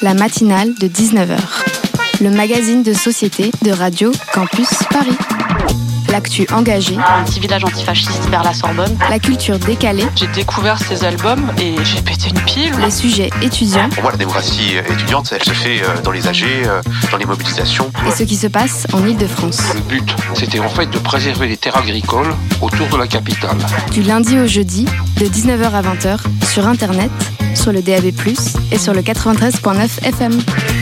La matinale de 19h. Le magazine de société de Radio Campus Paris. L'actu engagée. Un petit village antifasciste vers la Sorbonne. La culture décalée. J'ai découvert ces albums et j'ai pété une pile. Les sujets étudiants. Pour moi, la démocratie étudiante, elle se fait dans les AG, dans les mobilisations. Et ce qui se passe en Île-de-France. Le but, c'était en fait de préserver les terres agricoles autour de la capitale. Du lundi au jeudi, de 19h à 20h, sur Internet, sur le DAB+, et sur le 93.9 FM.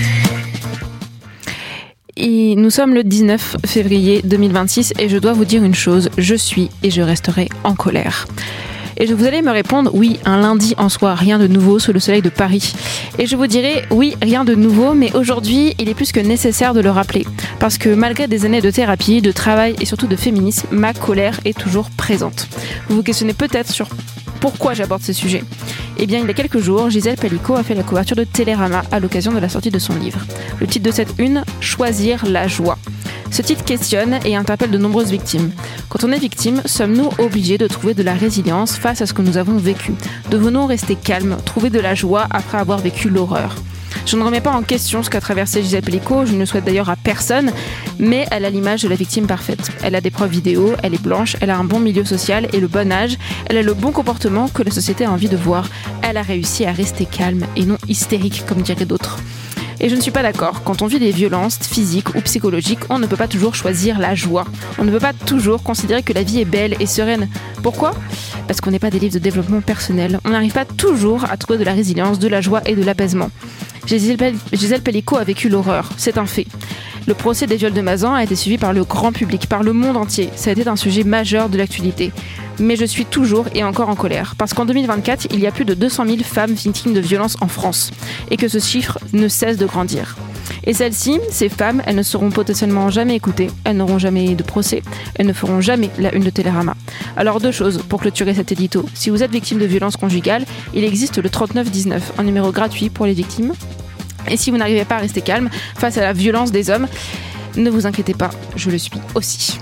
Et nous sommes le 19 février 2026 et je dois vous dire une chose, je suis et je resterai en colère. Et vous allez me répondre, oui, un lundi en soi, rien de nouveau sous le soleil de Paris. Et je vous dirai, oui, rien de nouveau, mais aujourd'hui, il est plus que nécessaire de le rappeler. Parce que malgré des années de thérapie, de travail et surtout de féminisme, ma colère est toujours présente. Vous vous questionnez peut-être sur pourquoi j'aborde ce sujet. Eh bien, il y a quelques jours, Gisèle Pelicot a fait la couverture de Télérama à l'occasion de la sortie de son livre. Le titre de cette une, Choisir la joie. Ce titre questionne et interpelle de nombreuses victimes. Quand on est victime, sommes-nous obligés de trouver de la résilience face à ce que nous avons vécu ? Devons-nous rester calmes, trouver de la joie après avoir vécu l'horreur ? Je ne remets pas en question ce qu'a traversé Gisèle Pelicot, je ne le souhaite d'ailleurs à personne, mais elle a l'image de la victime parfaite. Elle a des preuves vidéo, elle est blanche, elle a un bon milieu social et le bon âge, elle a le bon comportement que la société a envie de voir. Elle a réussi à rester calme et non hystérique comme diraient d'autres. Et je ne suis pas d'accord, quand on vit des violences physiques ou psychologiques, on ne peut pas toujours choisir la joie. On ne peut pas toujours considérer que la vie est belle et sereine. Pourquoi ? Parce qu'on n'est pas des livres de développement personnel. On n'arrive pas toujours à trouver de la résilience, de la joie et de l'apaisement. Gisèle Pelicot a vécu l'horreur, c'est un fait. Le procès des viols de Mazan a été suivi par le grand public, par le monde entier. Ça a été un sujet majeur de l'actualité. Mais je suis toujours et encore en colère, parce qu'en 2024, il y a plus de 200 000 femmes victimes de violences en France, et que ce chiffre ne cesse de grandir. Et celles-ci, ces femmes, elles ne seront potentiellement jamais écoutées, elles n'auront jamais de procès, elles ne feront jamais la une de Télérama. Alors deux choses pour clôturer cet édito. Si vous êtes victime de violences conjugales, il existe le 3919, un numéro gratuit pour les victimes. Et si vous n'arrivez pas à rester calme face à la violence des hommes, ne vous inquiétez pas, je le suis aussi.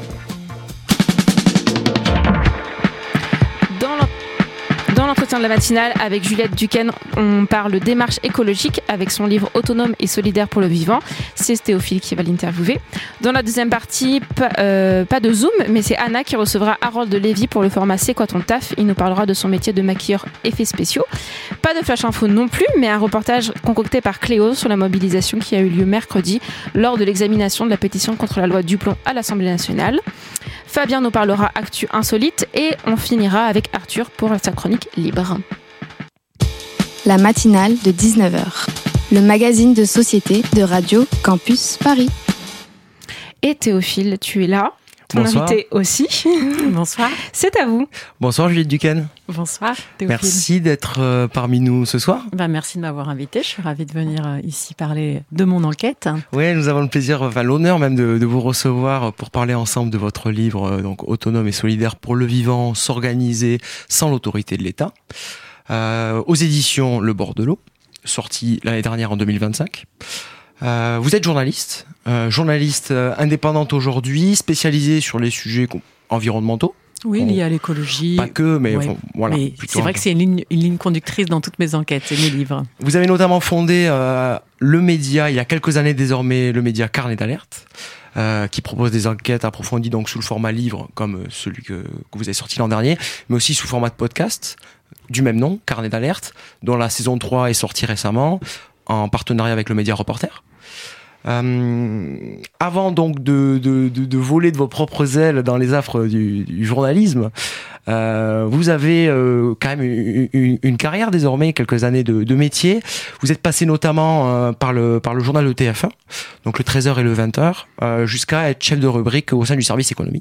Dans l'entretien de la matinale avec Juliette Duquesne, on parle démarche écologique avec son livre Autonome et solidaire pour le vivant. C'est Théophile qui va l'interviewer. Dans la deuxième partie, pas de Zoom, mais c'est Anna qui recevra Harold Lévy pour le format C'est quoi ton taf ? Il nous parlera de son métier de maquilleur effets spéciaux. Pas de flash info non plus, mais un reportage concocté par Cléo sur la mobilisation qui a eu lieu mercredi lors de l'examination de la pétition contre la loi Duplon à l'Assemblée nationale. Fabien nous parlera actu insolite et on finira avec Arthur pour sa chronique libre. La matinale de 19h. Le magazine de société de Radio Campus Paris. Et Théophile, tu es là. Ton Bonsoir. invité aussi. Bonsoir. C'est à vous. Bonsoir Juliette Duquesne. Bonsoir Théophile. Merci d'être parmi nous ce soir. Merci de m'avoir invité. Je suis ravie de venir ici parler de mon enquête. Oui, nous avons le plaisir, l'honneur même de vous recevoir pour parler ensemble de votre livre, donc Autonome et solidaire pour le vivant, s'organiser sans l'autorité de l'État, aux éditions Le Bord de l'eau, sorti l'année dernière en 2025. Vous êtes journaliste indépendante aujourd'hui, spécialisée sur les sujets environnementaux. Oui, lié à l'écologie. Pas que, mais ouais. voilà. Mais c'est vrai que c'est une ligne conductrice dans toutes mes enquêtes et mes livres. Vous avez notamment fondé le média, il y a quelques années désormais, le média Carnet d'alerte, qui propose des enquêtes approfondies donc sous le format livre, comme celui que vous avez sorti l'an dernier, mais aussi sous format de podcast, du même nom, Carnet d'alerte, dont la saison 3 est sortie récemment, en partenariat avec le média Reporter. Avant donc de voler de vos propres ailes dans les affres du journalisme, vous avez quand même une carrière désormais, quelques années de métier. Vous êtes passé notamment par le journal de TF1, donc le 13h et le 20h, jusqu'à être chef de rubrique au sein du service économie.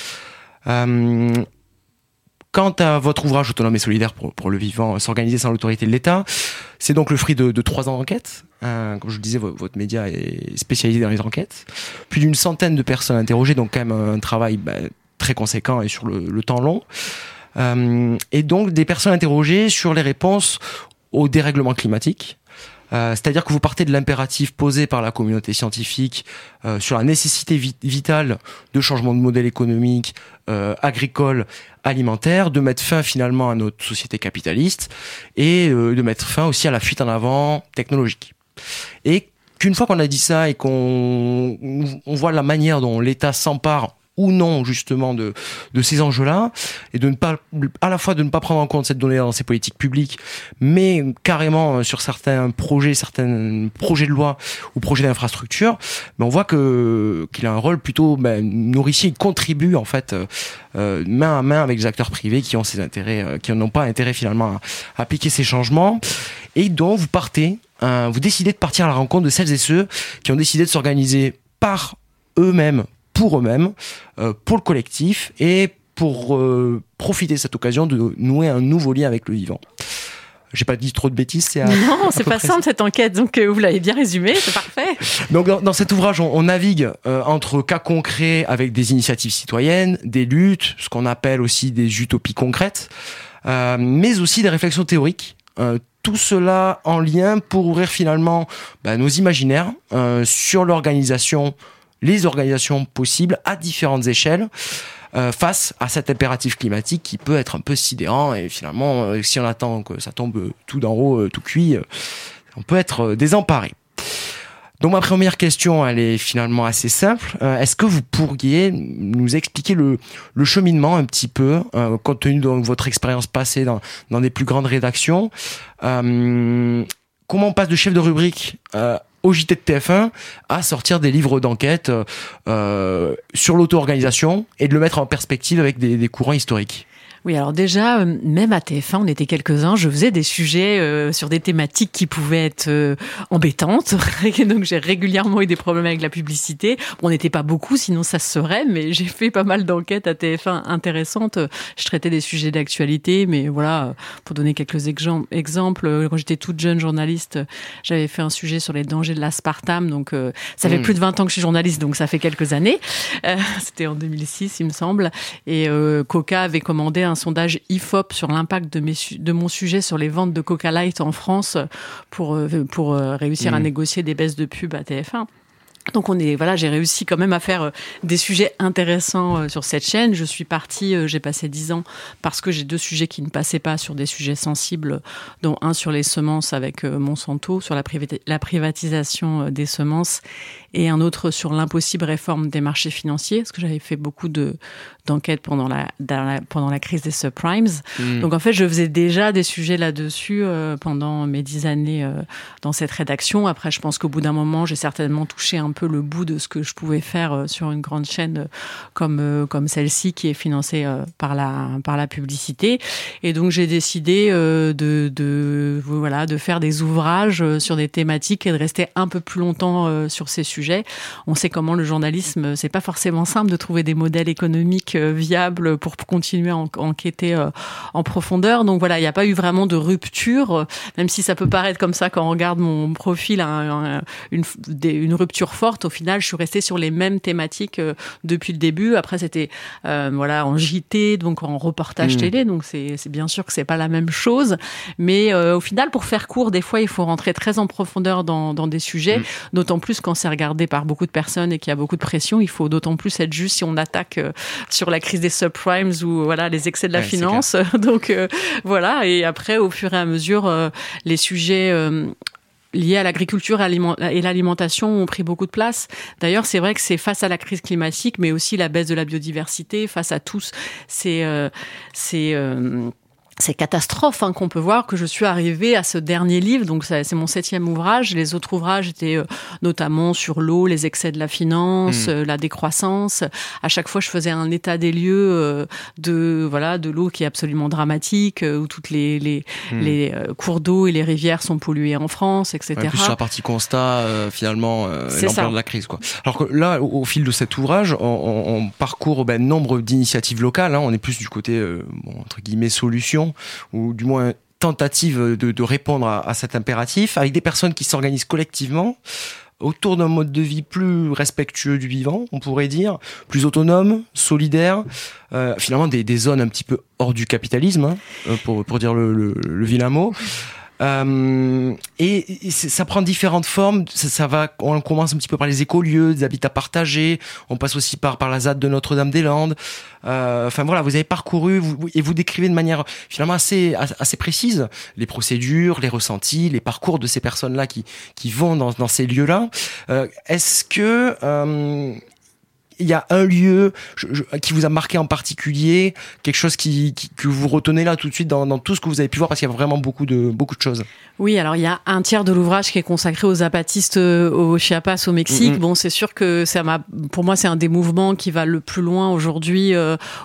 Quant à votre ouvrage Autonome et solidaire pour le vivant, s'organiser sans l'autorité de l'État, c'est donc le fruit de 3 ans d'enquête. Comme je le disais, votre média est spécialisé dans les enquêtes. Plus d'une centaine de personnes interrogées, donc quand même un travail très conséquent et sur le temps long. Et donc des personnes interrogées sur les réponses au dérèglement climatique. C'est-à-dire que vous partez de l'impératif posé par la communauté scientifique sur la nécessité vitale de changement de modèle économique, agricole, alimentaire, de mettre fin finalement à notre société capitaliste et de mettre fin aussi à la fuite en avant technologique. Et qu'une fois qu'on a dit ça et qu'on voit la manière dont l'État s'empare ou non justement de ces enjeux-là, et de ne pas, à la fois de ne pas prendre en compte cette donnée dans ses politiques publiques, mais carrément sur certains projets de loi ou projets d'infrastructure, on voit qu'il a un rôle plutôt nourricier. Il contribue en fait main à main avec les acteurs privés qui ont ces intérêts, qui n'ont pas intérêt finalement à appliquer ces changements, et dont vous décidez de partir à la rencontre de celles et ceux qui ont décidé de s'organiser par eux-mêmes, pour eux-mêmes, pour le collectif, et pour profiter de cette occasion de nouer un nouveau lien avec le vivant. J'ai pas dit trop de bêtises, Non, c'est pas simple cette enquête, donc vous l'avez bien résumé, c'est parfait. Donc dans cet ouvrage, on navigue entre cas concrets avec des initiatives citoyennes, des luttes, ce qu'on appelle aussi des utopies concrètes, mais aussi des réflexions théoriques. Tout cela en lien pour ouvrir finalement nos imaginaires sur les organisations possibles à différentes échelles face à cet impératif climatique qui peut être un peu sidérant, et finalement si on attend que ça tombe tout d'en haut, tout cuit, on peut être désemparé. Donc ma première question, elle est finalement assez simple. Est-ce que vous pourriez nous expliquer le cheminement un petit peu, compte tenu de votre expérience passée dans des plus grandes rédactions, comment on passe de chef de rubrique au JT de TF1 à sortir des livres d'enquête sur l'auto-organisation et de le mettre en perspective avec des courants historiques? Oui, alors déjà, même à TF1, on était quelques-uns, je faisais des sujets sur des thématiques qui pouvaient être embêtantes. Donc j'ai régulièrement eu des problèmes avec la publicité. Bon, on n'était pas beaucoup, sinon ça se serait, mais j'ai fait pas mal d'enquêtes à TF1 intéressantes. Je traitais des sujets d'actualité, mais voilà, pour donner quelques exemples, quand j'étais toute jeune journaliste, j'avais fait un sujet sur les dangers de l'aspartame. Donc ça fait plus de 20 ans que je suis journaliste, donc ça fait quelques années. C'était en 2006, il me semble. Et Coca avait commandé un sondage IFOP sur l'impact de mon sujet sur les ventes de Coca Light en France pour réussir à négocier des baisses de pub à TF1. Donc j'ai réussi quand même à faire des sujets intéressants sur cette chaîne. Je suis partie, j'ai passé 10 ans parce que j'ai 2 sujets qui ne passaient pas sur des sujets sensibles, dont un sur les semences avec Monsanto, sur la privatisation des semences, et un autre sur l'impossible réforme des marchés financiers, parce que j'avais fait beaucoup d'enquêtes pendant la crise des subprimes. Donc en fait, je faisais déjà des sujets là-dessus pendant mes 10 années dans cette rédaction. Après, je pense qu'au bout d'un moment, j'ai certainement touché un peu le bout de ce que je pouvais faire sur une grande chaîne comme celle-ci, qui est financée par la publicité. Et donc j'ai décidé de faire des ouvrages sur des thématiques et de rester un peu plus longtemps sur ces sujets. On sait comment le journalisme, c'est pas forcément simple de trouver des modèles économiques viables pour continuer à enquêter en profondeur. Donc voilà, il n'y a pas eu vraiment de rupture, même si ça peut paraître comme ça quand on regarde mon profil, une rupture forte. Au final, je suis restée sur les mêmes thématiques depuis le début. Après, c'était en JT, donc en reportage télé, donc c'est bien sûr que c'est pas la même chose. Mais au final, pour faire court, des fois, il faut rentrer très en profondeur dans des sujets, d'autant plus quand c'est regardé par beaucoup de personnes et qu'il y a beaucoup de pression. Il faut d'autant plus être juste si on attaque sur la crise des subprimes ou les excès de la finance. Donc et après, au fur et à mesure, les sujets liés à l'agriculture et l'alimentation ont pris beaucoup de place. D'ailleurs, c'est vrai que c'est face à la crise climatique, mais aussi la baisse de la biodiversité, face à tous ces catastrophes qu'on peut voir, que je suis arrivée à ce dernier livre. Donc c'est mon 7e ouvrage. Les autres ouvrages étaient notamment sur l'eau, les excès de la finance, la décroissance. À chaque fois, je faisais un état des lieux de l'eau qui est absolument dramatique, où toutes les cours d'eau et les rivières sont pollués en France, etc. Plus sur la partie constat, finalement, l'ampleur de la crise, quoi. Alors que là, au fil de cet ouvrage, on parcourt nombre d'initiatives locales. On est plus du côté entre guillemets solution, ou du moins tentative de répondre à cet impératif, avec des personnes qui s'organisent collectivement autour d'un mode de vie plus respectueux du vivant, on pourrait dire, plus autonome, solidaire, finalement des zones un petit peu hors du capitalisme, pour dire le vilain mot. Et ça prend différentes formes. On commence un petit peu par les écolieux, des habitats partagés. On passe aussi par la ZAD de Notre-Dame-des-Landes. Enfin voilà, vous avez parcouru vous décrivez de manière finalement assez précise les procédures, les ressentis, les parcours de ces personnes-là qui vont dans ces lieux-là. Est-ce que il y a un lieu qui vous a marqué en particulier, quelque chose que vous retenez là tout de suite dans tout ce que vous avez pu voir, parce qu'il y a vraiment beaucoup de choses. Oui, alors il y a un tiers de l'ouvrage qui est consacré aux zapatistes au Chiapas, au Mexique. Bon, c'est sûr que pour moi, c'est un des mouvements qui va le plus loin aujourd'hui.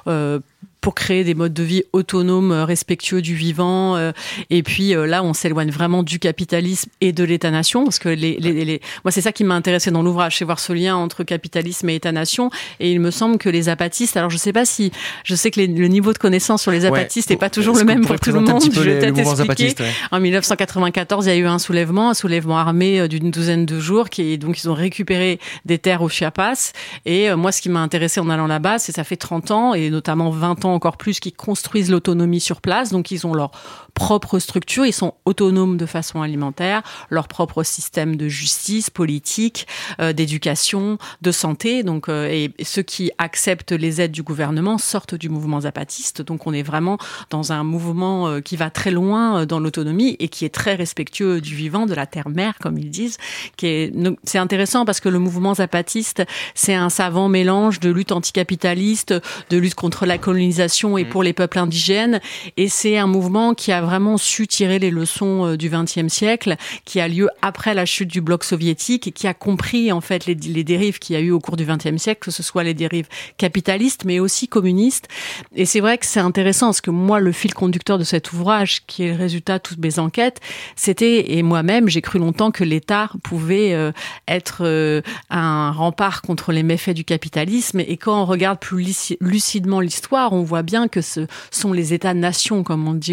Pour créer des modes de vie autonomes, respectueux du vivant. Et puis là, on s'éloigne vraiment du capitalisme et de l'État-nation, parce que moi, c'est ça qui m'a intéressé dans l'ouvrage, c'est voir ce lien entre capitalisme et État-nation. Et il me semble que les zapatistes, alors je sais que le niveau de connaissance sur les zapatistes n'est pas toujours le même pour tout le monde. Je vais peut-être expliquer. En 1994, il y a eu un soulèvement armé d'une douzaine de jours, donc ils ont récupéré des terres au Chiapas. Et moi, ce qui m'a intéressé en allant là-bas, c'est ça fait 30 ans, et notamment 20 ans encore plus, qui construisent l'autonomie sur place. Donc, ils ont leur propre structure, ils sont autonomes de façon alimentaire, leur propre système de justice, politique, d'éducation, de santé. Donc, et ceux qui acceptent les aides du gouvernement sortent du mouvement zapatiste. Donc, on est vraiment dans un mouvement qui va très loin dans l'autonomie et qui est très respectueux du vivant, de la terre-mère, comme ils disent. C'est intéressant parce que le mouvement zapatiste, c'est un savant mélange de lutte anticapitaliste, de lutte contre la colonisation et pour les peuples indigènes. Et c'est un mouvement qui a vraiment su tirer les leçons du XXe siècle, qui a lieu après la chute du bloc soviétique et qui a compris en fait les dérives qu'il y a eu au cours du XXe siècle, que ce soit les dérives capitalistes mais aussi communistes. Et c'est vrai que c'est intéressant parce que moi, le fil conducteur de cet ouvrage, qui est le résultat de toutes mes enquêtes, c'était, et moi-même, j'ai cru longtemps que l'État pouvait être un rempart contre les méfaits du capitalisme. Et quand on regarde plus lucidement l'histoire, on voit bien que ce sont les États-nations, comme on dit,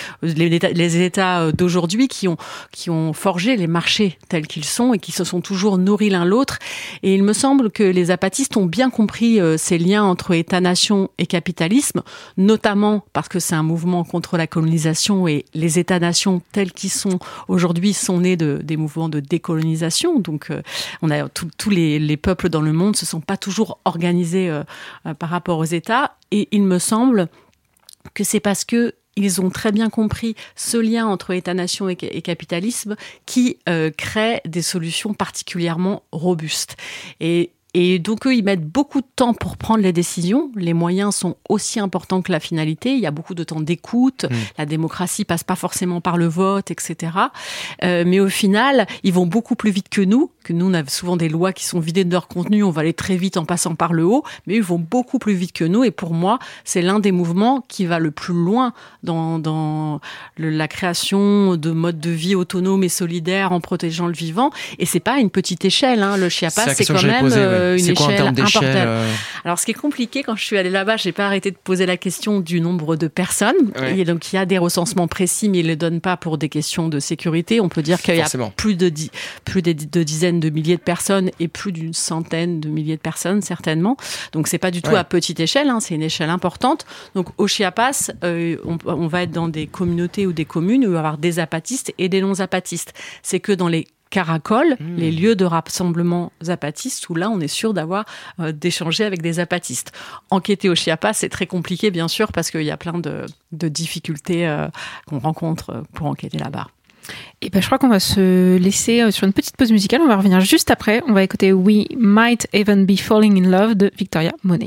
les États d'aujourd'hui qui ont forgé les marchés tels qu'ils sont et qui se sont toujours nourris l'un l'autre. Et il me semble que les zapatistes ont bien compris ces liens entre État-nation et capitalisme, notamment parce que c'est un mouvement contre la colonisation et les États-nations tels qu'ils sont aujourd'hui sont nés des mouvements de décolonisation. Donc, on a tous les peuples dans le monde se sont pas toujours organisés par rapport aux États. Et il me semble que c'est parce que ils ont très bien compris ce lien entre État-nation et capitalisme qui crée des solutions particulièrement robustes. Et donc, eux, ils mettent beaucoup de temps pour prendre les décisions. Les moyens sont aussi importants que la finalité. Il y a beaucoup de temps d'écoute. La démocratie passe pas forcément par le vote, etc. Mais au final, ils vont beaucoup plus vite que nous. On a souvent des lois qui sont vidées de leur contenu. On va aller très vite en passant par le haut. Mais ils vont beaucoup plus vite que nous. Et pour moi, c'est l'un des mouvements qui va le plus loin dans la création de modes de vie autonomes et solidaires en protégeant le vivant. Et c'est pas à une petite échelle, hein. Le Chiapas, c'est quand même une échelle importante. Alors, ce qui est compliqué, quand je suis allée là-bas, j'ai pas arrêté de poser la question du nombre de personnes. Ouais. Et donc, il y a des recensements précis, mais ils les donnent pas pour des questions de sécurité. On peut dire qu'il y a plus de dizaines de milliers de personnes et plus d'une centaine de milliers de personnes, certainement. Donc, c'est pas du tout à petite échelle, hein. C'est une échelle importante. Donc, au Chiapas, on va être dans des communautés ou des communes où il va y avoir des zapatistes et des non-zapatistes. C'est que dans les caracoles, les lieux de rassemblement zapatistes, où là, on est sûr d'échanger avec des zapatistes. Enquêter au Chiapas, c'est très compliqué, bien sûr, parce qu'il y a plein de difficultés qu'on rencontre pour enquêter là-bas. Et je crois qu'on va se laisser sur une petite pause musicale. On va revenir juste après. On va écouter We Might Even Be Falling in Love de Victoria Monet.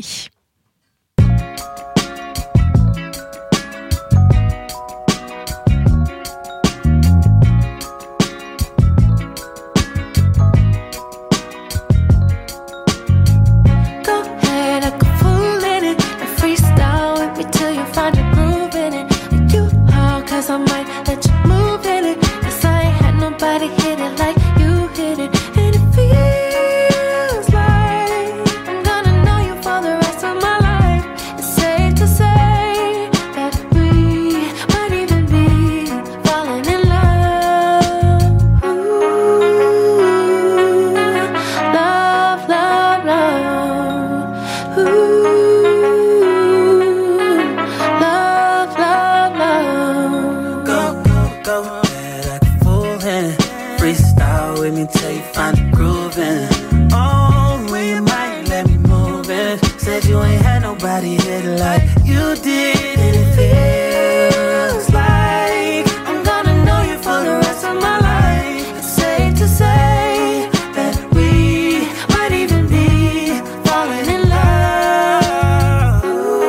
with me till you find the grooving. Oh, we might let me move it. Said you ain't had nobody hit like you did, and it feels like I'm gonna know you for the rest of my life. It's safe to say that we might even be falling in love.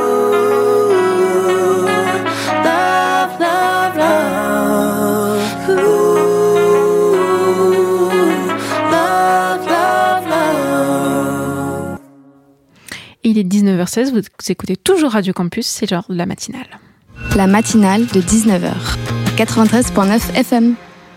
Ooh, love, love, love. Ooh, love, love, love. Il est 19h16, vous écoutez toujours Radio Campus, c'est genre la matinale. La matinale de 19h. 93.9 FM.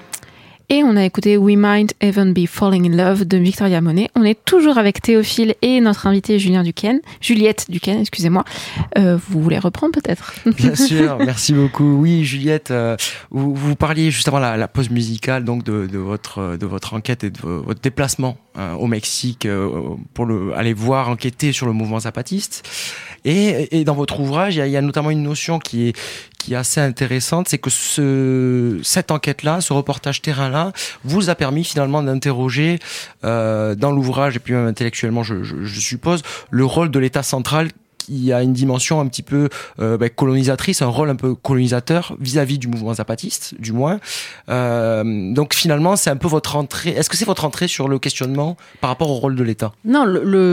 Et on a écouté We Might Even Be Falling in Love de Victoria Monet. On est toujours avec Théophile et notre invité Juliette Duquesne, excusez-moi. Vous voulez reprendre peut-être ? Bien sûr, merci beaucoup. Oui, Juliette, vous parliez juste avant la pause musicale donc de votre enquête et de votre déplacement au Mexique pour aller voir, enquêter sur le mouvement zapatiste. Et dans votre ouvrage, il y a notamment une notion qui est assez intéressante, c'est que cette enquête-là, ce reportage terrain-là, vous a permis finalement d'interroger dans l'ouvrage, et puis même intellectuellement, je suppose, le rôle de l'État central qui a une dimension un petit peu colonisatrice, un rôle un peu colonisateur vis-à-vis du mouvement zapatiste, du moins. Donc finalement, c'est un peu votre entrée. Est-ce que c'est votre entrée sur le questionnement par rapport au rôle de l'État ? Non,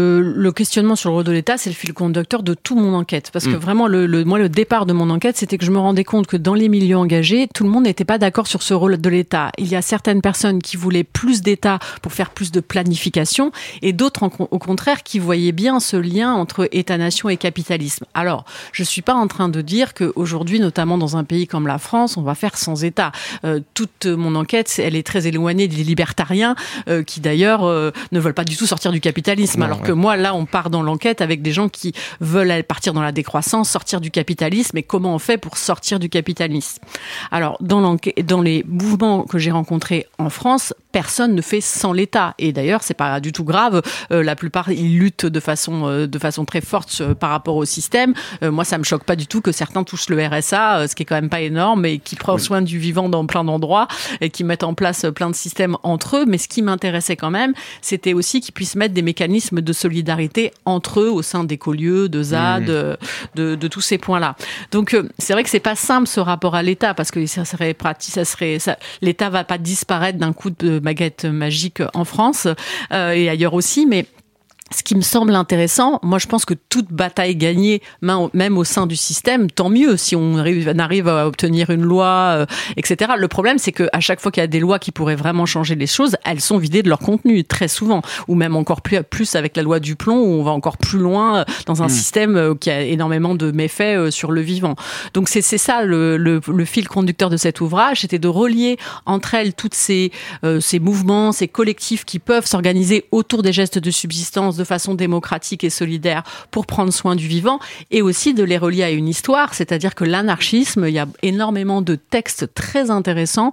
le questionnement sur le rôle de l'État, c'est le fil conducteur de toute mon enquête. Parce que vraiment, moi, le départ de mon enquête, c'était que je me rendais compte que dans les milieux engagés, tout le monde n'était pas d'accord sur ce rôle de l'État. Il y a certaines personnes qui voulaient plus d'État pour faire plus de planification, et d'autres, au contraire, qui voyaient bien ce lien entre État-nation et capitalisme. Alors, je suis pas en train de dire qu'aujourd'hui, notamment dans un pays comme la France, on va faire sans État. Toute mon enquête, elle est très éloignée des libertariens qui d'ailleurs ne veulent pas du tout sortir du capitalisme. Non, alors que moi, là, on part dans l'enquête avec des gens qui veulent partir dans la décroissance, sortir du capitalisme, et comment on fait pour sortir du capitalisme. Alors, dans les mouvements que j'ai rencontrés en France, personne ne fait sans l'État. Et d'ailleurs, c'est pas du tout grave. La plupart, ils luttent de façon très forte par rapport au système. Moi, ça me choque pas du tout que certains touchent le RSA, ce qui est quand même pas énorme, et qui prend soin du vivant dans plein d'endroits, et qui mettent en place plein de systèmes entre eux. Mais ce qui m'intéressait quand même, c'était aussi qu'ils puissent mettre des mécanismes de solidarité entre eux, au sein d'écolieux, de ZAD, de tous ces points-là. Donc, c'est vrai que c'est pas simple, ce rapport à l'État, parce que ça serait pratique, l'État va pas disparaître d'un coup de baguette magique en France, et ailleurs aussi, mais ce qui me semble intéressant, moi je pense que toute bataille gagnée, même au sein du système, tant mieux si on arrive à obtenir une loi, etc. Le problème, c'est qu'à chaque fois qu'il y a des lois qui pourraient vraiment changer les choses, elles sont vidées de leur contenu, très souvent. Ou même encore plus avec la loi du plomb, où on va encore plus loin dans un système qui a énormément de méfaits sur le vivant. Donc c'est ça le fil conducteur de cet ouvrage, c'était de relier entre elles toutes ces mouvements, ces collectifs qui peuvent s'organiser autour des gestes de subsistance de façon démocratique et solidaire pour prendre soin du vivant, et aussi de les relier à une histoire, c'est-à-dire que l'anarchisme, il y a énormément de textes très intéressants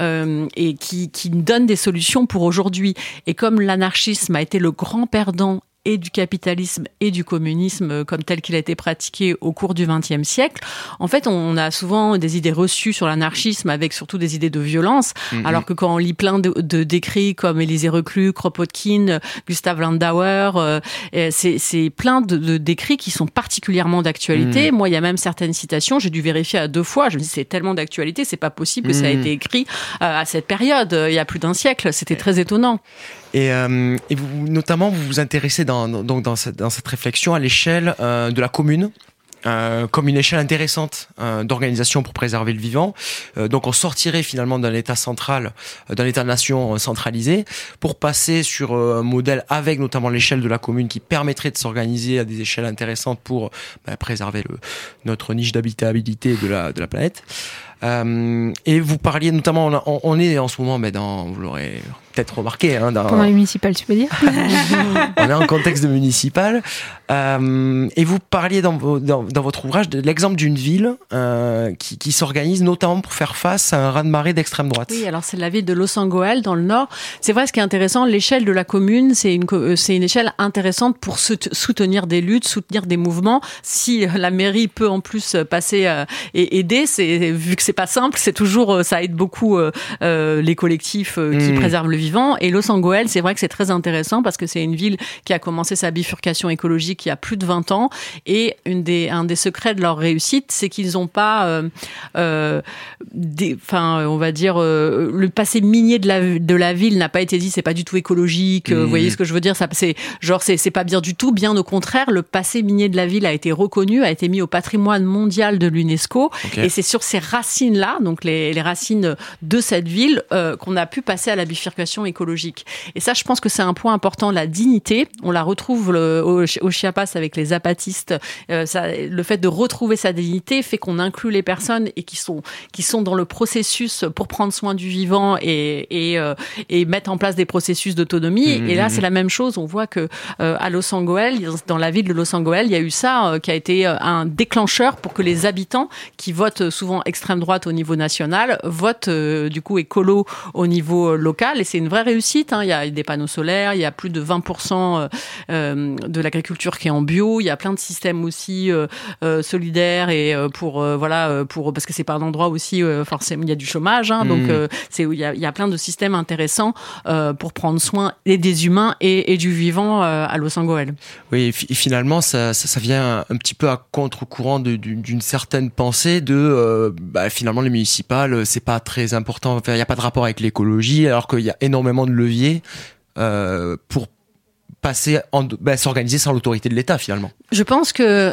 et qui donnent des solutions pour aujourd'hui. Et comme l'anarchisme a été le grand perdant et du capitalisme et du communisme comme tel qu'il a été pratiqué au cours du XXe siècle. En fait, on a souvent des idées reçues sur l'anarchisme avec surtout des idées de violence, alors que quand on lit plein d'écrits comme Élisée Reclus, Kropotkin, Gustav Landauer, c'est plein d'écrits qui sont particulièrement d'actualité. Moi, il y a même certaines citations, j'ai dû vérifier à 2 fois, je me dis c'est tellement d'actualité, c'est pas possible que ça a été écrit à cette période, il y a plus d'un siècle, c'était très étonnant. Et vous, notamment, vous vous intéressez dans cette réflexion à l'échelle de la commune, comme une échelle intéressante d'organisation pour préserver le vivant. Donc on sortirait finalement d'un État central, d'un État-nation centralisé, pour passer sur un modèle avec notamment l'échelle de la commune qui permettrait de s'organiser à des échelles intéressantes pour préserver notre niche d'habitabilité de la planète. Et vous parliez notamment, on est en ce moment, vous l'aurez peut-être remarqué, pendant les municipales, tu peux dire. On est en contexte de municipal, et vous parliez dans votre ouvrage de l'exemple d'une ville qui s'organise notamment pour faire face à un raz-de-marée d'extrême droite. Oui, alors c'est la ville de Los Angeles dans le nord. C'est vrai, ce qui est intéressant, l'échelle de la commune, c'est une échelle intéressante pour soutenir des luttes, soutenir des mouvements. Si la mairie peut en plus passer et aider, vu que c'est pas simple, c'est toujours, ça aide beaucoup les collectifs qui préservent le vivant. Et Los Angeles, c'est vrai que c'est très intéressant parce que c'est une ville qui a commencé sa bifurcation écologique il y a plus de 20 ans. Et un des secrets de leur réussite, c'est qu'ils n'ont pas, on va dire, le passé minier de la ville n'a pas été dit, c'est pas du tout écologique. Vous voyez ce que je veux dire? Ça, c'est pas bien du tout. Bien au contraire, le passé minier de la ville a été reconnu, a été mis au patrimoine mondial de l'UNESCO. Okay. Et c'est sur ces racines-là, donc les racines de cette ville, qu'on a pu passer à la bifurcation écologique. Et ça, je pense que c'est un point important, la dignité. On la retrouve au Chiapas avec les zapatistes. Le fait de retrouver sa dignité fait qu'on inclut les personnes et qui sont dans le processus pour prendre soin du vivant et mettre en place des processus d'autonomie. Et là, c'est la même chose. On voit que à Los Angeles, dans la ville de Los Angeles, il y a eu ça qui a été un déclencheur pour que les habitants qui votent souvent extrême droite au niveau national votent du coup écolo au niveau local. Et c'est une vraie réussite. Il y a des panneaux solaires, il y a plus de 20% de l'agriculture qui est en bio. Il y a plein de systèmes aussi solidaires et parce que c'est pas un endroit aussi forcément il y a du chômage. Donc il y a plein de systèmes intéressants pour prendre soin des humains et du vivant à Los Angeles. Oui, finalement, ça vient un petit peu à contre-courant d'une certaine pensée de finalement les municipales, c'est pas très important. Enfin, il n'y a pas de rapport avec l'écologie, alors qu'il y a énormément de leviers pour s'organiser sans l'autorité de l'État finalement. Je pense que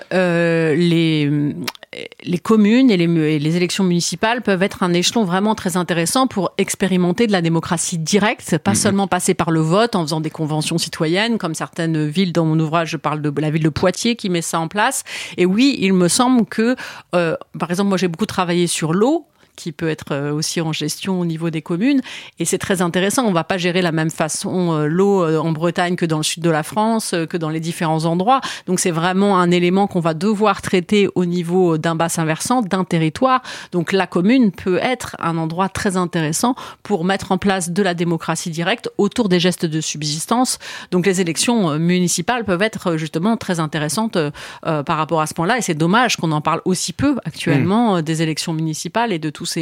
les communes et les élections municipales peuvent être un échelon vraiment très intéressant pour expérimenter de la démocratie directe, pas seulement passer par le vote en faisant des conventions citoyennes, comme certaines villes dans mon ouvrage, je parle de la ville de Poitiers qui met ça en place. Et oui, il me semble que, par exemple, moi j'ai beaucoup travaillé sur l'eau, qui peut être aussi en gestion au niveau des communes. Et c'est très intéressant. On ne va pas gérer la même façon l'eau en Bretagne que dans le sud de la France, que dans les différents endroits. Donc c'est vraiment un élément qu'on va devoir traiter au niveau d'un bassin versant, d'un territoire. Donc la commune peut être un endroit très intéressant pour mettre en place de la démocratie directe autour des gestes de subsistance. Donc les élections municipales peuvent être justement très intéressantes par rapport à ce point-là. Et c'est dommage qu'on en parle aussi peu actuellement des élections municipales et de tous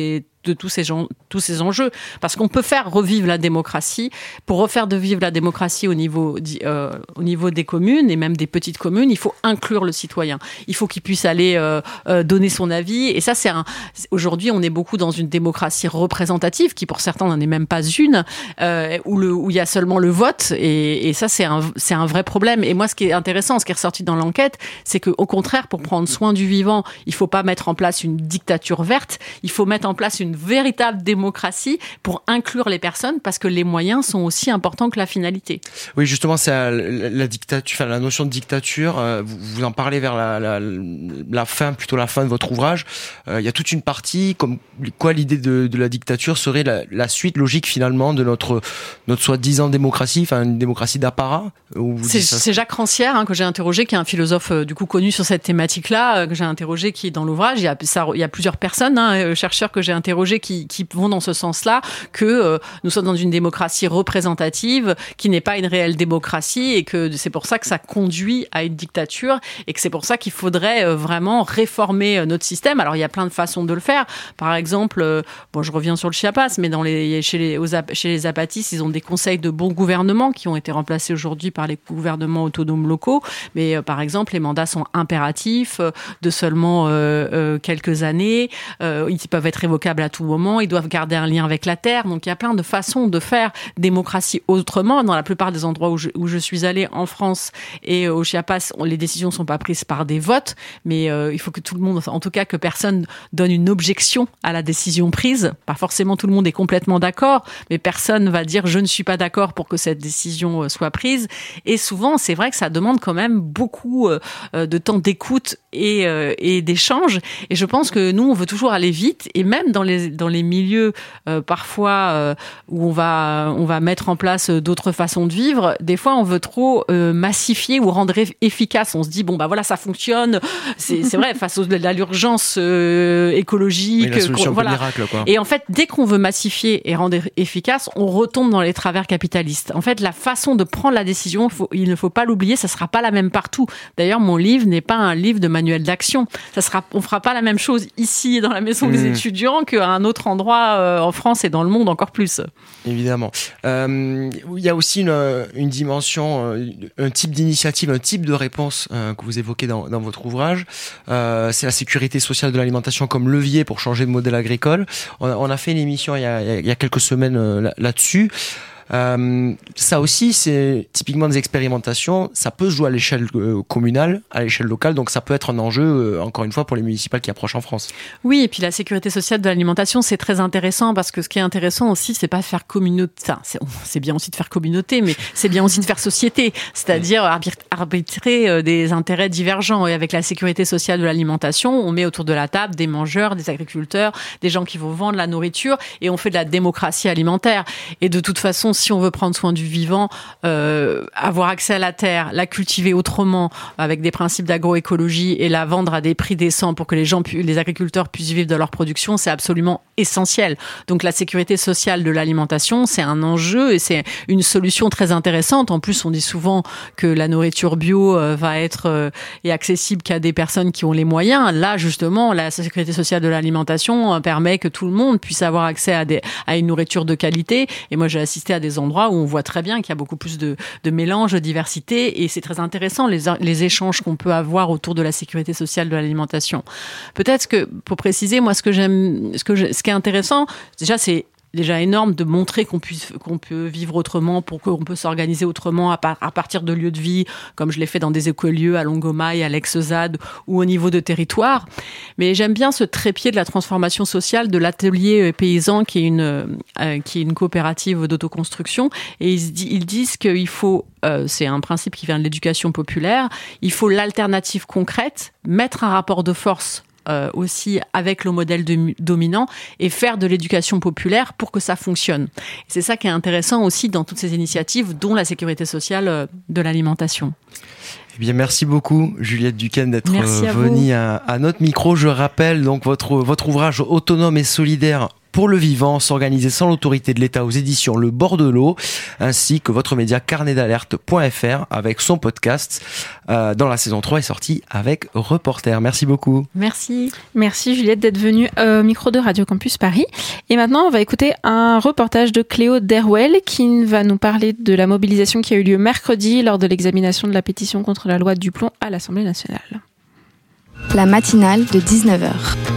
ces enjeux, parce qu'on peut faire revivre la démocratie. Pour refaire revivre la démocratie au niveau des communes et même des petites communes, il faut inclure le citoyen. Il faut qu'il puisse aller donner son avis. Et ça, aujourd'hui, on est beaucoup dans une démocratie représentative qui, pour certains, n'en est même pas une, où il y a seulement le vote. Et ça, c'est un vrai problème. Et moi, ce qui est intéressant, ce qui est ressorti dans l'enquête, c'est qu'au contraire, pour prendre soin du vivant, il faut pas mettre en place une dictature verte. Il faut mettre en place une véritable démocratie pour inclure les personnes, parce que les moyens sont aussi importants que la finalité. Oui, justement, c'est la dictature, la notion de dictature. Vous en parlez vers la fin de votre ouvrage. Il y a toute une partie comme quoi l'idée de la dictature serait la suite logique finalement de notre soi-disant démocratie, enfin une démocratie d'apparat. C'est Jacques Rancière que j'ai interrogé, qui est un philosophe du coup connu sur cette thématique-là, que j'ai interrogé, qui est dans l'ouvrage. Il y a plusieurs personnes, chercheurs que j'ai interrogés qui vont dans ce sens-là, que nous sommes dans une démocratie représentative qui n'est pas une réelle démocratie, et que c'est pour ça que ça conduit à une dictature, et que c'est pour ça qu'il faudrait vraiment réformer notre système. Alors il y a plein de façons de le faire. Par exemple, je reviens sur le Chiapas, mais chez les zapatistes, ils ont des conseils de bon gouvernement qui ont été remplacés aujourd'hui par les gouvernements autonomes locaux. Mais par exemple, les mandats sont impératifs de seulement quelques années. Ils peuvent être révocables à tout moment, ils doivent garder un lien avec la terre. Donc il y a plein de façons de faire démocratie autrement. Dans la plupart des endroits où je suis allée en France et au Chiapas, les décisions ne sont pas prises par des votes, mais il faut que tout le monde, en tout cas que personne donne une objection à la décision prise. Pas forcément tout le monde est complètement d'accord, mais personne va dire je ne suis pas d'accord pour que cette décision soit prise. Et souvent, c'est vrai que ça demande quand même beaucoup de temps d'écoute et d'échange. Et je pense que nous, on veut toujours aller vite, et même dans les les milieux parfois où on va mettre en place d'autres façons de vivre, des fois on veut trop massifier ou rendre efficace. On se dit bon bah voilà, ça fonctionne, c'est vrai face à l'urgence écologique. Oui, la solution miracle, quoi. Et en fait, dès qu'on veut massifier et rendre efficace, on retombe dans les travers capitalistes. En fait, la façon de prendre la décision, il ne faut pas l'oublier, ça sera pas la même partout. D'ailleurs, mon livre n'est pas un livre de manuel d'action. On fera pas la même chose ici dans la maison des étudiants qu'à un autre endroit en France et dans le monde encore plus. Évidemment. Il y a aussi une dimension, un type d'initiative, un type de réponse que vous évoquez dans votre ouvrage. C'est la sécurité sociale de l'alimentation comme levier pour changer de modèle agricole. On a fait une émission il y a quelques semaines là-dessus. Ça aussi, c'est typiquement des expérimentations. Ça peut se jouer à l'échelle communale, à l'échelle locale. Donc, ça peut être un enjeu, encore une fois, pour les municipales qui approchent en France. Oui, et puis la sécurité sociale de l'alimentation, c'est très intéressant parce que ce qui est intéressant aussi, c'est pas de faire communauté. Enfin, c'est bien aussi de faire communauté, mais c'est bien aussi de faire société. C'est-à-dire arbitrer des intérêts divergents. Et avec la sécurité sociale de l'alimentation, on met autour de la table des mangeurs, des agriculteurs, des gens qui vont vendre la nourriture et on fait de la démocratie alimentaire. Et de toute façon, si on veut prendre soin du vivant, avoir accès à la terre, la cultiver autrement, avec des principes d'agroécologie et la vendre à des prix décents pour que les agriculteurs puissent vivre de leur production, c'est absolument essentiel. Donc la sécurité sociale de l'alimentation, c'est un enjeu et c'est une solution très intéressante. En plus, on dit souvent que la nourriture bio va être est accessible qu'à des personnes qui ont les moyens. Là, justement, la sécurité sociale de l'alimentation permet que tout le monde puisse avoir accès à une nourriture de qualité. Et moi, j'ai assisté à des endroits où on voit très bien qu'il y a beaucoup plus de mélange, de diversité, et c'est très intéressant les échanges qu'on peut avoir autour de la sécurité sociale de l'alimentation. Peut-être que, pour préciser, moi, ce qui est intéressant, déjà, c'est déjà énorme de montrer qu'on peut vivre autrement, pour qu'on peut s'organiser autrement à partir de lieux de vie, comme je l'ai fait dans des écolieux à Longomaille, à l'Ex-ZAD ou au niveau de territoire. Mais j'aime bien ce trépied de la transformation sociale de l'atelier paysan qui est une coopérative d'autoconstruction. Et ils disent qu'il faut, c'est un principe qui vient de l'éducation populaire, il faut l'alternative concrète, mettre un rapport de force aussi avec le modèle dominant et faire de l'éducation populaire pour que ça fonctionne. Et c'est ça qui est intéressant aussi dans toutes ces initiatives, dont la sécurité sociale de l'alimentation. Eh bien, merci beaucoup, Juliette Duquesne, d'être venue à notre micro. Je rappelle donc votre ouvrage Autonome et solidaire pour le vivant, s'organiser sans l'autorité de l'État aux éditions Le Bord de l'eau, ainsi que votre média carnetdalerte.fr avec son podcast dans la saison 3 est sorti avec Reporter. Merci beaucoup. Merci. Merci Juliette d'être venue au micro de Radio Campus Paris. Et maintenant, on va écouter un reportage de Cléo Derwell qui va nous parler de la mobilisation qui a eu lieu mercredi lors de l'examination de la pétition contre la loi Duplon à l'Assemblée nationale. La matinale de 19h.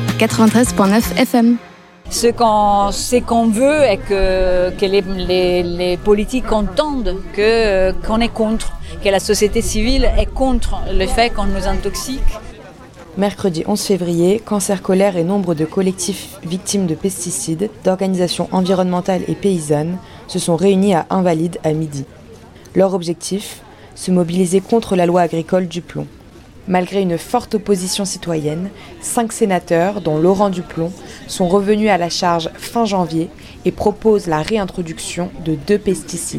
93.9 FM. Ce qu'on veut est que les politiques entendent qu'on est contre, que la société civile est contre le fait qu'on nous intoxique. Mercredi 11 février, Cancer Colère et nombre de collectifs victimes de pesticides, d'organisations environnementales et paysannes se sont réunis à Invalides à midi. Leur objectif, se mobiliser contre la loi agricole Duplon. Malgré une forte opposition citoyenne, 5 sénateurs, dont Laurent Duplon, sont revenus à la charge fin janvier et proposent la réintroduction de 2 pesticides.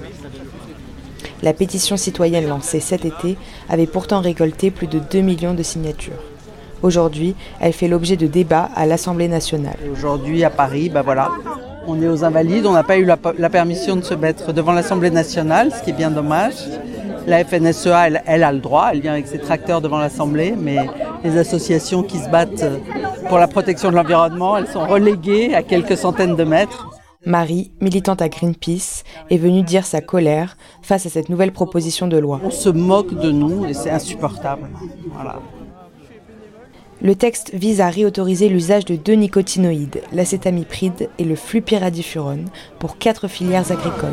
La pétition citoyenne lancée cet été avait pourtant récolté plus de 2 millions de signatures. Aujourd'hui, elle fait l'objet de débats à l'Assemblée nationale. Aujourd'hui, à Paris, on est aux Invalides, on n'a pas eu la permission de se mettre devant l'Assemblée nationale, ce qui est bien dommage. La FNSEA, elle a le droit, elle vient avec ses tracteurs devant l'Assemblée, mais les associations qui se battent pour la protection de l'environnement, elles sont reléguées à quelques centaines de mètres. Marie, militante à Greenpeace, est venue dire sa colère face à cette nouvelle proposition de loi. On se moque de nous et c'est insupportable. Voilà. Le texte vise à réautoriser l'usage de 2 nicotinoïdes, l'acétamipride et le flupyradifurone, pour 4 filières agricoles.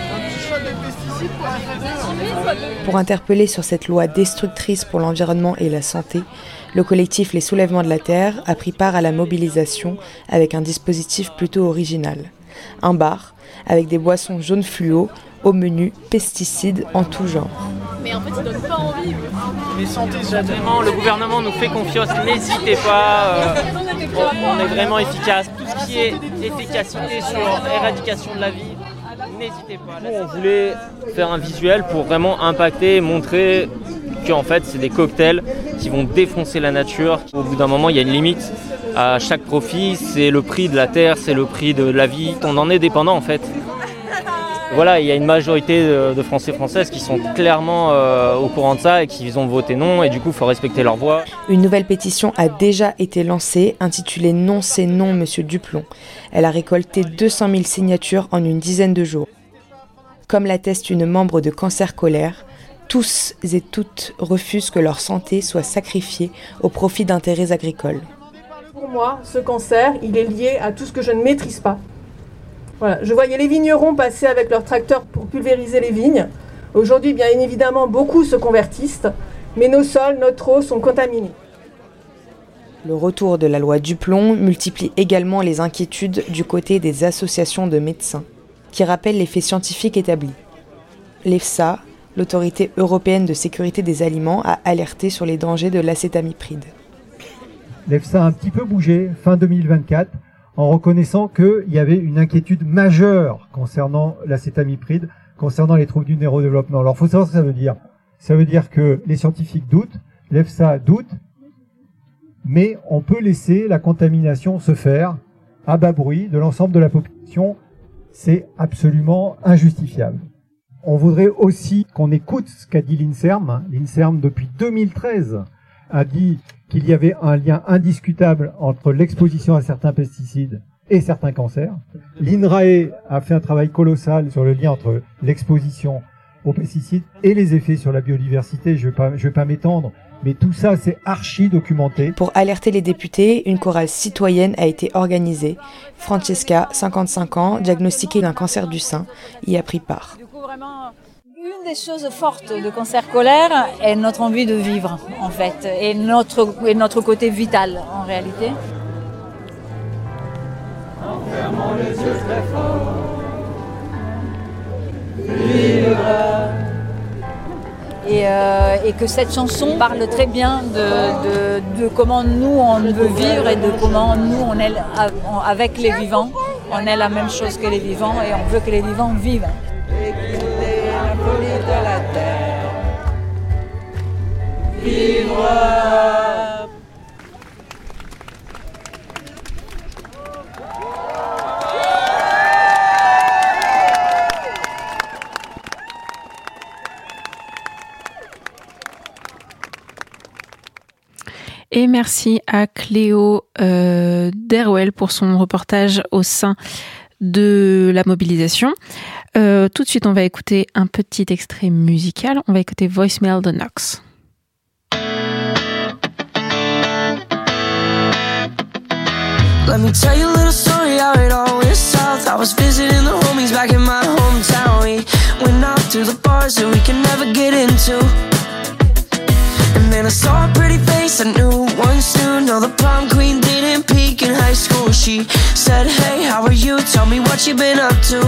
Pour interpeller sur cette loi destructrice pour l'environnement et la santé, le collectif Les Soulèvements de la Terre a pris part à la mobilisation avec un dispositif plutôt original. Un bar avec des boissons jaunes fluo, au menu pesticides en tout genre. Mais en fait, ça donne pas envie. Mais sentez vraiment, le gouvernement nous fait confiance, n'hésitez pas, on est vraiment efficace. Tout ce qui est efficacité sur l'éradication de la vie, n'hésitez pas. Nous, on voulait faire un visuel pour vraiment impacter et montrer qu'en fait c'est des cocktails qui vont défoncer la nature. Au bout d'un moment, il y a une limite à chaque profit, c'est le prix de la terre, c'est le prix de la vie. On en est dépendant en fait. Voilà, il y a une majorité de Français et Françaises qui sont clairement au courant de ça et qui ont voté non, et du coup il faut respecter leur voix. Une nouvelle pétition a déjà été lancée, intitulée « Non, c'est non, Monsieur Duplon ». Elle a récolté 200 000 signatures en une dizaine de jours. Comme l'atteste une membre de Cancer Colère, tous et toutes refusent que leur santé soit sacrifiée au profit d'intérêts agricoles. Pour moi, ce cancer, il est lié à tout ce que je ne maîtrise pas. Voilà, je voyais les vignerons passer avec leurs tracteurs pour pulvériser les vignes. Aujourd'hui, bien évidemment, beaucoup se convertissent, mais nos sols, notre eau sont contaminés. Le retour de la loi Duplon multiplie également les inquiétudes du côté des associations de médecins, qui rappellent les faits scientifiques établis. L'EFSA, l'Autorité européenne de sécurité des aliments, a alerté sur les dangers de l'acétamipride. L'EFSA a un petit peu bougé fin 2024 en reconnaissant qu'il y avait une inquiétude majeure concernant l'acétamipride, concernant les troubles du neurodéveloppement. Alors il faut savoir ce que ça veut dire. Ça veut dire que les scientifiques doutent, l'EFSA doute, mais on peut laisser la contamination se faire à bas bruit de l'ensemble de la population. C'est absolument injustifiable. On voudrait aussi qu'on écoute ce qu'a dit l'INSERM. L'INSERM, depuis 2013, a dit qu'il y avait un lien indiscutable entre l'exposition à certains pesticides et certains cancers. L'INRAE a fait un travail colossal sur le lien entre l'exposition aux pesticides et les effets sur la biodiversité. Je vais pas m'étendre, mais tout ça, c'est archi documenté. Pour alerter les députés, une chorale citoyenne a été organisée. Francesca, 55 ans, diagnostiquée d'un cancer du sein, y a pris part. Une des choses fortes de Cancer Colère est notre envie de vivre, en fait, et notre côté vital, en réalité. En fermant les yeux très fort, vivre. Et que cette chanson parle très bien de comment nous on veut vivre et de comment nous on est avec les vivants. On est la même chose que les vivants et on veut que les vivants vivent. De la terre, vivre. Et merci à Cléo Deruel pour son reportage au sein de la mobilisation. Tout de suite, on va écouter un petit extrait musical. On va écouter Voicemail de Nox. Let me tell you a little story how it all went south. I was visiting the homies back in my hometown. We went out to the bars that we can never get into. And then I saw a pretty face I knew once knew. No, the prom queen didn't peak in high school. She said, hey, how are you? Tell me what you been up to.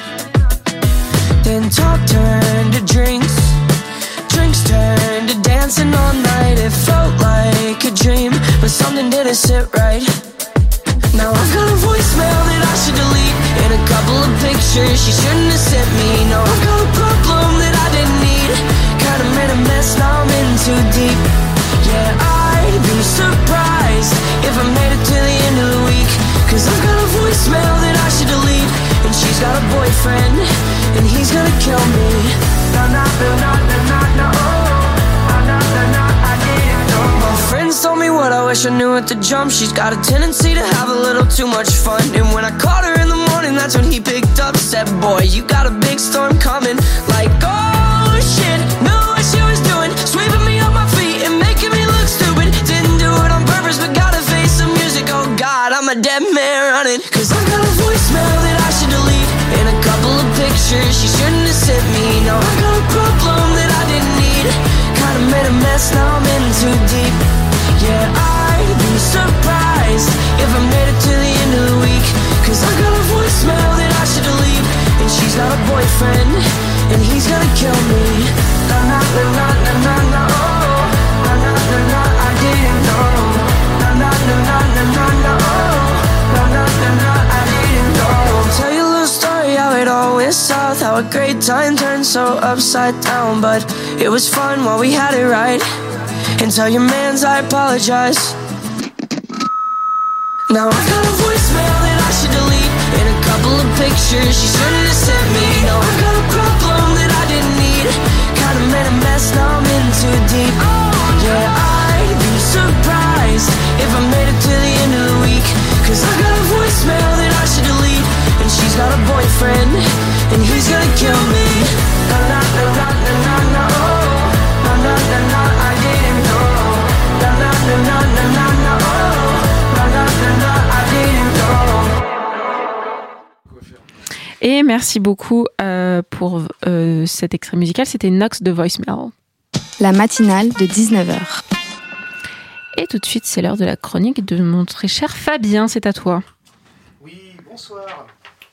Then talk turned to drinks. Drinks turned to dancing all night. It felt like a dream, but something didn't sit right. Now I've got a voicemail that I should delete, and a couple of pictures she shouldn't have sent me. No, I've got a problem that I didn't need. Kinda made a mess, now I'm in too deep. Yeah, I'd be surprised if I made it to the end of the week. Cause I've got a voicemail that I should delete, and she's got a boyfriend, and he's gonna kill me. No, no, no, no, no, no, no. My friends told me what I wish I knew at the jump. She's got a tendency to have a little too much fun. And when I called her in the morning, that's when he picked up. Said, boy, you got a big storm coming. Like, oh shit, knew what she was doing. Sweeping me off my feet and making me look stupid. Didn't do it on purpose, but gotta face the music. Oh God, I'm a dead man running. Cause I've got a voicemail that I should delete, and a couple of pictures she shouldn't have sent me. No, I've got a problem that I didn't need. Kinda made a mess, now I'm in too deep. Yeah, I'd be surprised if I made it to the end of the week. Cause I got a voicemail that I should delete, and she's got a boyfriend, and he's gonna kill me. No, no, no, no, no, no, no. how a great time turned so upside down. But it was fun while we had it right. And tell your mans I apologize. Now I've got a voicemail that I should delete, and a couple of pictures she shouldn't have sent me. No, I've got a problem that I didn't need. Kinda made a mess, now I'm in too deep. Yeah, I'd be surprised if I made it to the end of the week. Cause I've got a voicemail that I should delete, and she's got a boyfriend, and he's gonna kill me. Na na na na na na na, oh. Na na na na, I didn't know. Na na na na na na na, oh. Na na na na, I didn't know. Et merci beaucoup pour cet extrait musical. C'était Nox de Voicemail. La matinale de 19h. Et tout de suite, c'est l'heure de la chronique de mon très cher Fabien. C'est à toi. Oui, bonsoir.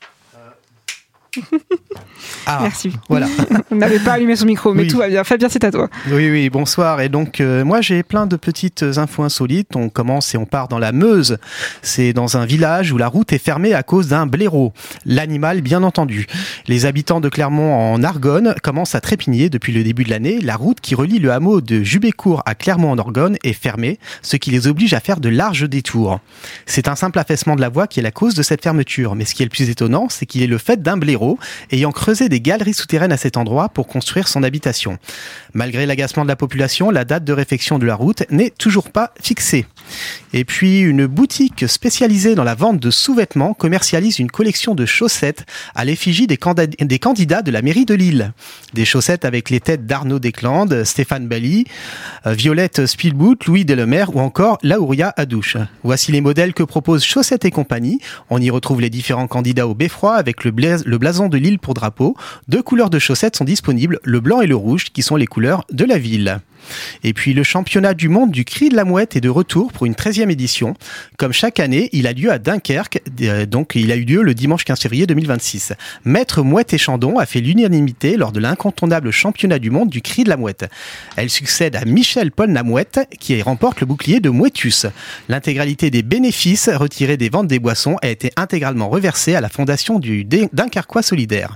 Merci. Voilà. On n'avait pas allumé son micro, mais oui. Tout va bien. Fabien, c'est à toi. Oui, bonsoir. Et donc, moi, j'ai plein de petites infos insolites. On commence et on part dans la Meuse. C'est dans un village où la route est fermée à cause d'un blaireau. L'animal, bien entendu. Les habitants de Clermont en Argonne commencent à trépigner depuis le début de l'année. La route qui relie le hameau de Jubécourt à Clermont en Argonne est fermée, ce qui les oblige à faire de larges détours. C'est un simple affaissement de la voie qui est la cause de cette fermeture. Mais ce qui est le plus étonnant, c'est qu'il est le fait d'un blaireau ayant creusé des galeries souterraines à cet endroit pour construire son habitation. Malgré l'agacement de la population, la date de réfection de la route n'est toujours pas fixée. Et puis, une boutique spécialisée dans la vente de sous-vêtements commercialise une collection de chaussettes à l'effigie des candidats de la mairie de Lille. Des chaussettes avec les têtes d'Arnaud Desclandes, Stéphane Bally, Violette Spielbout, Louis Delemaire ou encore Laouria Adouche. Voici les modèles que propose Chaussettes et compagnie. On y retrouve les différents candidats au beffroi avec le blason de Lille pour drapeau. Deux couleurs de chaussettes sont disponibles, le blanc et le rouge, qui sont les couleurs de la ville. Et puis le championnat du monde du cri de la mouette est de retour pour une 13e édition. Comme chaque année, il a lieu à Dunkerque, donc il a eu lieu le dimanche 15 février 2026. Maître Mouette et Chandon a fait l'unanimité lors de l'incontournable championnat du monde du cri de la mouette. Elle succède à Michel Polnamouette qui remporte le bouclier de Mouettus. L'intégralité des bénéfices retirés des ventes des boissons a été intégralement reversée à la fondation du Dunkerquois solidaire.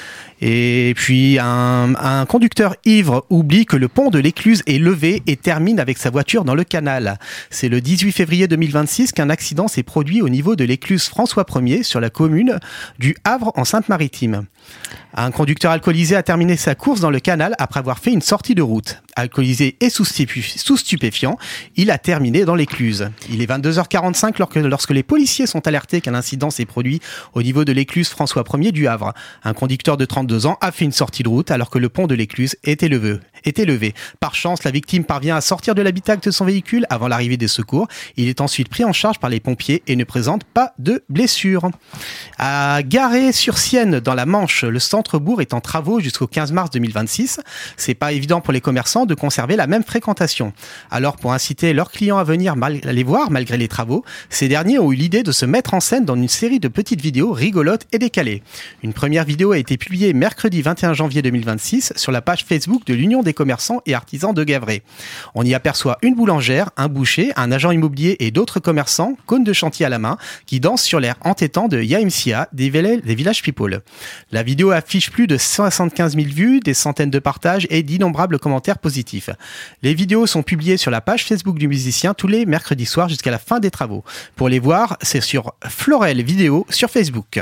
Et puis un conducteur ivre oublie que le pont de l'Écluse est levé et termine avec sa voiture dans le canal. C'est le 18 février 2026 qu'un accident s'est produit au niveau de l'Écluse François Ier sur la commune du Havre en Seine-Maritime. Un conducteur alcoolisé a terminé sa course dans le canal après avoir fait une sortie de route. Alcoolisé et sous stupéfiant, il a terminé dans l'Écluse. Il est 22h45 lorsque les policiers sont alertés qu'un incident s'est produit au niveau de l'Écluse François Ier du Havre. Un conducteur de 32 ans a fait une sortie de route alors que le pont de l'Écluse était levé. Par chance, la victime parvient à sortir de l'habitacle de son véhicule avant l'arrivée des secours. Il est ensuite pris en charge par les pompiers et ne présente pas de blessures. À Garey-sur-Sienne, dans la Manche, le centre-bourg est en travaux jusqu'au 15 mars 2026. C'est pas évident pour les commerçants de conserver la même fréquentation. Alors, pour inciter leurs clients à venir les voir malgré les travaux, ces derniers ont eu l'idée de se mettre en scène dans une série de petites vidéos rigolotes et décalées. Une première vidéo a été publiée mercredi 21 janvier 2026 sur la page Facebook de l'Union des commerçants et artisans de Gavray. On y aperçoit une boulangère, un boucher, un agent immobilier et d'autres commerçants, cônes de chantier à la main, qui dansent sur l'air entêtant de YMCA des Village People. La vidéo affiche plus de 75 000 vues, des centaines de partages et d'innombrables commentaires positifs. Les vidéos sont publiées sur la page Facebook du musicien tous les mercredis soirs jusqu'à la fin des travaux. Pour les voir, c'est sur Florel Vidéo sur Facebook.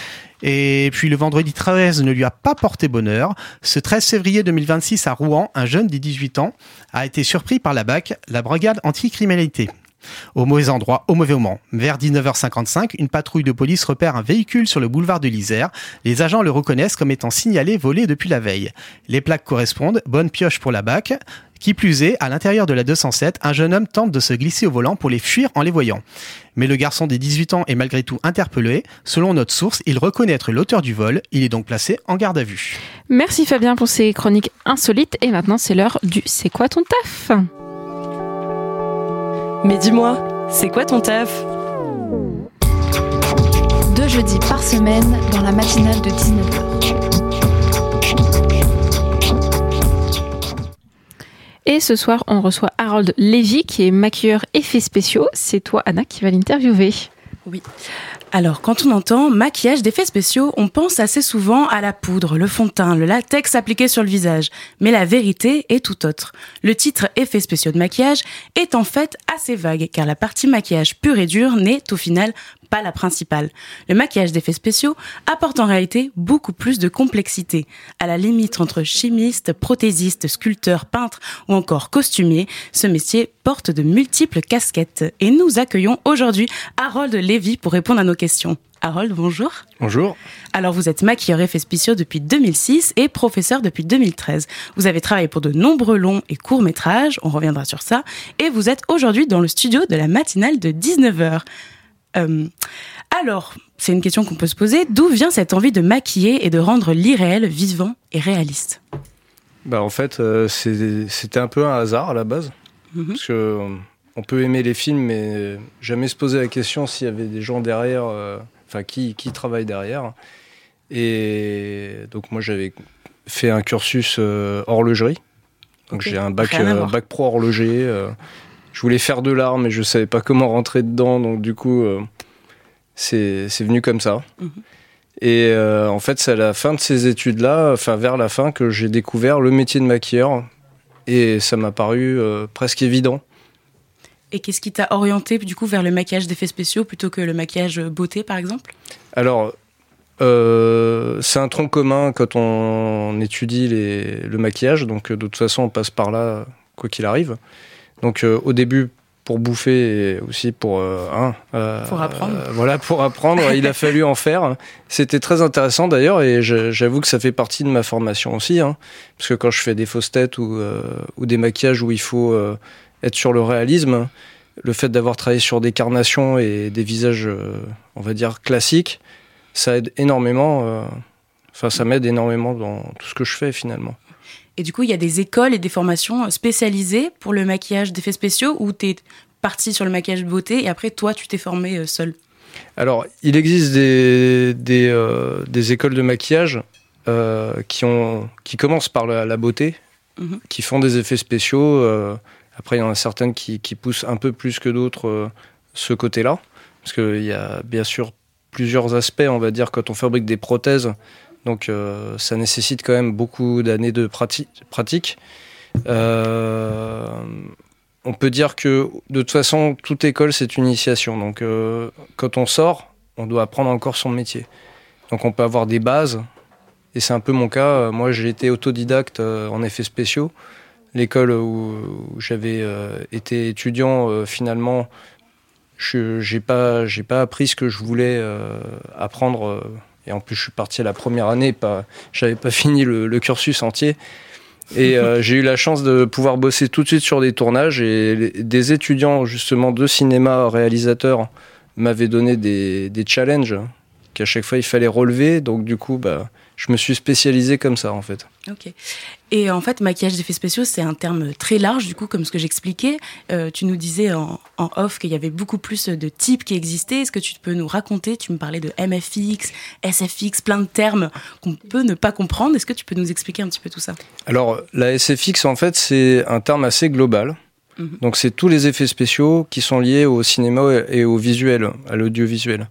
Et puis le vendredi 13 ne lui a pas porté bonheur. Ce 13 février 2026 à Rouen, un jeune de 18 ans a été surpris par la BAC, la brigade anti-criminalité. Au mauvais endroit, au mauvais moment. Vers 19h55, une patrouille de police repère un véhicule sur le boulevard de l'Isère. Les agents le reconnaissent comme étant signalé volé depuis la veille. Les plaques correspondent, bonne pioche pour la BAC. Qui plus est, à l'intérieur de la 207, un jeune homme tente de se glisser au volant pour les fuir en les voyant. Mais le garçon des 18 ans est malgré tout interpellé. Selon notre source, il reconnaît être l'auteur du vol. Il est donc placé en garde à vue. Merci Fabien pour ces chroniques insolites. Et maintenant, c'est l'heure du « C'est quoi ton taf ?» Mais dis-moi, c'est quoi ton taf ? 2 jeudis par semaine dans la matinale de 19h. Et ce soir, on reçoit Harold Lévy, qui est maquilleur effets spéciaux. C'est toi, Anna, qui va l'interviewer. Oui. Alors, quand on entend maquillage d'effets spéciaux, on pense assez souvent à la poudre, le fond de teint, le latex appliqué sur le visage. Mais la vérité est tout autre. Le titre effets spéciaux de maquillage est en fait assez vague, car la partie maquillage pur et dur n'est au final pas la principale. Le maquillage d'effets spéciaux apporte en réalité beaucoup plus de complexité. À la limite entre chimiste, prothésiste, sculpteur, peintre ou encore costumier, ce métier porte de multiples casquettes. Et nous accueillons aujourd'hui Harold Lévy pour répondre à nos questions. Harold, bonjour. Bonjour. Alors vous êtes maquilleur effets spéciaux depuis 2006 et professeur depuis 2013. Vous avez travaillé pour de nombreux longs et courts métrages, on reviendra sur ça, et vous êtes aujourd'hui dans le studio de la matinale de 19h. Alors, c'est une question qu'on peut se poser. D'où vient cette envie de maquiller et de rendre l'irréel vivant et réaliste ? En fait, c'était un peu un hasard à la base. Parce que on peut aimer les films, mais jamais se poser la question s'il y avait des gens derrière, qui travaillent derrière. Et donc moi, j'avais fait un cursus horlogerie. Donc j'ai un bac pro horloger. Je voulais faire de l'art, mais je savais pas comment rentrer dedans, donc du coup, c'est venu comme ça. Et en fait, c'est à la fin de ces études-là, vers la fin, que j'ai découvert le métier de maquilleur, et ça m'a paru presque évident. Et qu'est-ce qui t'a orienté du coup vers le maquillage d'effets spéciaux plutôt que le maquillage beauté, par exemple ? Alors, c'est un tronc commun quand on étudie le maquillage, donc de toute façon, on passe par là, quoi qu'il arrive. Donc au début, pour bouffer et aussi pour apprendre. Pour apprendre, il a fallu en faire. C'était très intéressant d'ailleurs, et j'avoue que ça fait partie de ma formation aussi, parce que quand je fais des fausses têtes ou des maquillages où il faut être sur le réalisme, le fait d'avoir travaillé sur des carnations et des visages, on va dire classiques, ça aide énormément. Ça m'aide énormément dans tout ce que je fais finalement. Et du coup, il y a des écoles et des formations spécialisées pour le maquillage d'effets spéciaux, où tu es parti sur le maquillage de beauté et après, toi, tu t'es formé seul ? Alors, il existe des écoles de maquillage qui commencent par la beauté, qui font des effets spéciaux. Après, il y en a certaines qui poussent un peu plus que d'autres ce côté-là. Parce qu'il y a bien sûr plusieurs aspects, on va dire, quand on fabrique des prothèses. Donc ça nécessite quand même beaucoup d'années de pratique. On peut dire que de toute façon, toute école, c'est une initiation. Donc quand on sort, on doit apprendre encore son métier. Donc on peut avoir des bases, et c'est un peu mon cas. Moi, j'ai été autodidacte en effets spéciaux. L'école où j'avais été étudiant, finalement, j'ai pas appris ce que je voulais apprendre. Et en plus, je suis parti à la première année, j'avais pas fini le cursus entier. Et j'ai eu la chance de pouvoir bosser tout de suite sur des tournages. Et des étudiants, justement, de cinéma, réalisateurs, m'avaient donné des challenges qu'à chaque fois, il fallait relever. Donc, du coup, je me suis spécialisé comme ça, en fait. Ok. Et en fait, maquillage d'effets spéciaux, c'est un terme très large, du coup, comme ce que j'expliquais. Tu nous disais en off qu'il y avait beaucoup plus de types qui existaient. Est-ce que tu peux nous raconter ? Tu me parlais de MFX, SFX, plein de termes qu'on peut ne pas comprendre. Est-ce que tu peux nous expliquer un petit peu tout ça ? Alors, la SFX, en fait, c'est un terme assez global. Donc, c'est tous les effets spéciaux qui sont liés au cinéma et au visuel, à l'audiovisuel.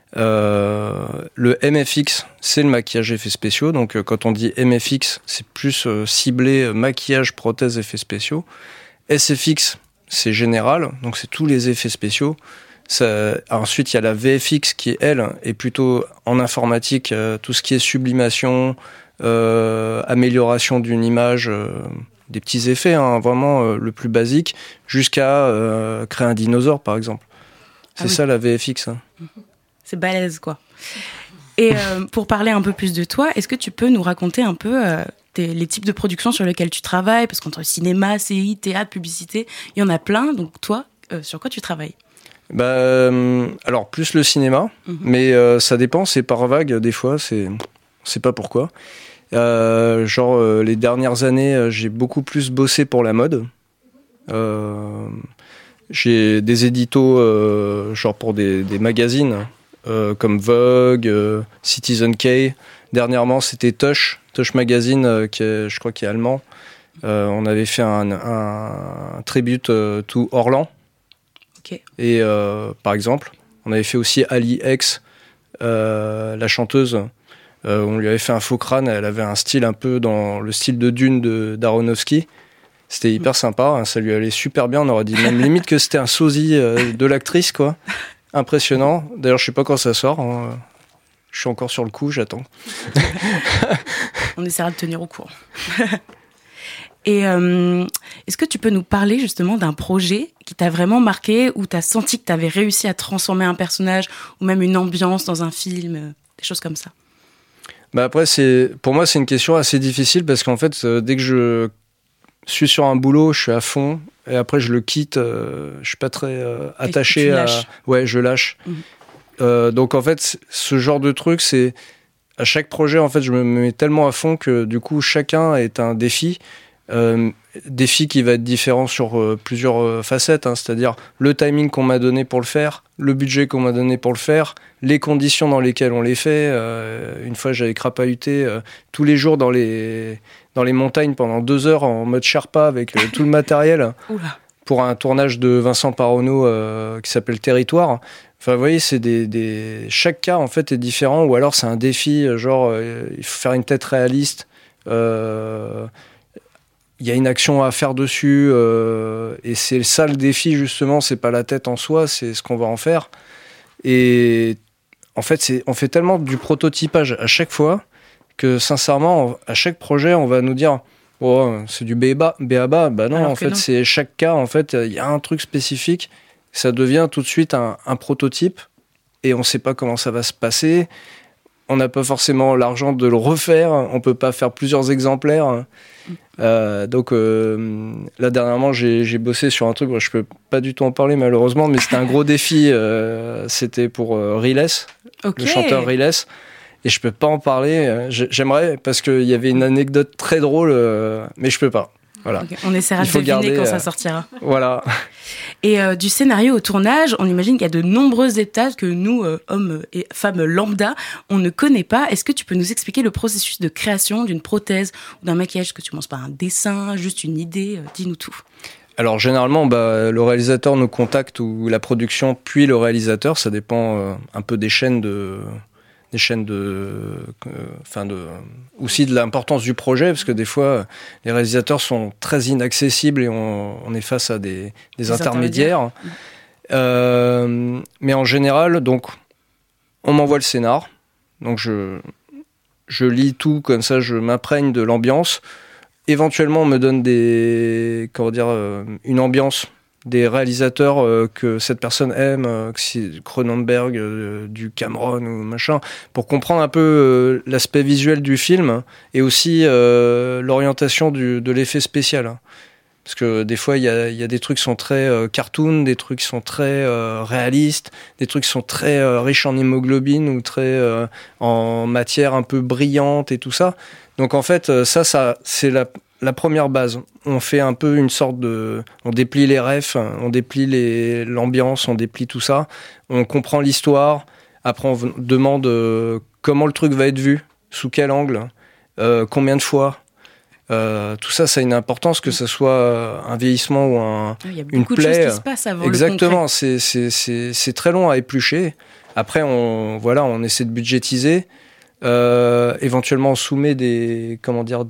Le MFX, c'est le maquillage effets spéciaux. Donc quand on dit MFX, c'est plus ciblé maquillage, prothèse, effets spéciaux. SFX, c'est général, donc c'est tous les effets spéciaux. Ensuite, il y a la VFX qui, elle, est plutôt en informatique, tout ce qui est sublimation, amélioration d'une image, des petits effets, vraiment le plus basique, jusqu'à créer un dinosaure, par exemple. C'est ça la VFX. C'est balèze, quoi. Et pour parler un peu plus de toi, est-ce que tu peux nous raconter un peu les types de productions sur lesquelles tu travailles ? Parce qu'entre cinéma, série, théâtre, publicité, il y en a plein. Donc toi, sur quoi tu travailles ? Alors, plus le cinéma, mais ça dépend, c'est par vague, des fois, on sait pas pourquoi. Les dernières années, j'ai beaucoup plus bossé pour la mode. J'ai des éditos, pour des magazines, comme Vogue, Citizen K. Dernièrement, c'était Tush Magazine, je crois qu'il est allemand. On avait fait un tribute to Orlan. Okay. Et par exemple, on avait fait aussi Ali X la chanteuse. On lui avait fait un faux crâne, elle avait un style un peu dans le style de Dune d'Aronofsky. C'était hyper sympa, hein, ça lui allait super bien. On aurait dit même limite que c'était un sosie de l'actrice, quoi. Impressionnant. D'ailleurs, je sais pas quand ça sort. Hein. Je suis encore sur le coup, j'attends. On essaiera de tenir au courant. Et est-ce que tu peux nous parler justement d'un projet qui t'a vraiment marqué, où tu as senti que tu avais réussi à transformer un personnage ou même une ambiance dans un film, des choses comme ça? Bah après, pour moi, c'est une question assez difficile parce qu'en fait, dès que je suis sur un boulot, je suis à fond et après je le quitte, je suis pas très attaché à... Ouais, je lâche. Donc en fait, ce genre de truc, c'est à chaque projet, en fait, je me mets tellement à fond que du coup, chacun est un défi. Défi qui va être différent sur plusieurs facettes, hein, c'est-à-dire le timing qu'on m'a donné pour le faire, le budget qu'on m'a donné pour le faire, les conditions dans lesquelles on les fait. Une fois, j'avais crapahuté tous les jours dans les montagnes pendant 2 heures en mode Sherpa avec tout le matériel pour un tournage de Vincent Paronneau qui s'appelle Territoire. Enfin, vous voyez, c'est chaque cas en fait est différent, ou alors c'est un défi, genre il faut faire une tête réaliste. Il y a une action à faire dessus et c'est ça le défi justement, c'est pas la tête en soi, c'est ce qu'on va en faire. Et en fait, on fait tellement du prototypage à chaque fois que sincèrement, à chaque projet, on va nous dire oh, c'est du BABA. Bah non, alors en fait, c'est chaque cas, en fait, il y a un truc spécifique, ça devient tout de suite un prototype et on sait pas comment ça va se passer. On n'a pas forcément l'argent de le refaire, on peut pas faire plusieurs exemplaires. Donc là dernièrement j'ai bossé sur un truc, je peux pas du tout en parler malheureusement, mais c'était un gros défi, c'était pour Riles, le chanteur Riles, et je peux pas en parler. J'aimerais parce qu'il y avait une anecdote très drôle, mais je peux pas. Voilà. Okay. On essaiera de deviner quand ça sortira. Voilà. Et du scénario au tournage, on imagine qu'il y a de nombreuses étapes que nous, hommes et femmes lambda, on ne connaît pas. Est-ce que tu peux nous expliquer le processus de création d'une prothèse ou d'un maquillage? Est-ce que tu commences par un dessin, juste une idée? Dis-nous tout. Alors généralement, le réalisateur nous contacte, ou la production, puis le réalisateur. Ça dépend un peu des chaînes aussi de l'importance du projet, parce que des fois les réalisateurs sont très inaccessibles et on est face à des intermédiaires. Mais en général, donc on m'envoie le scénar, donc je lis tout, comme ça je m'imprègne de l'ambiance. Éventuellement on me donne une ambiance des réalisateurs que cette personne aime, que c'est Cronenberg, du Cameron ou machin, pour comprendre un peu l'aspect visuel du film et aussi l'orientation de l'effet spécial. Parce que des fois, il y a des trucs qui sont très cartoon, des trucs qui sont très réalistes, des trucs qui sont très riches en hémoglobine ou très en matière un peu brillante et tout ça. Donc en fait, ça c'est la première base. On fait un peu une sorte on déplie les refs, on déplie l'ambiance, on déplie tout ça. On comprend l'histoire. Après, on demande comment le truc va être vu, sous quel angle, combien de fois. Tout ça, ça a une importance, que ce soit un vieillissement ou une plaie. Il y a beaucoup de choses qui se passent avant. Exactement, c'est très long à éplucher. Après, on essaie de budgétiser. Éventuellement, on soumet des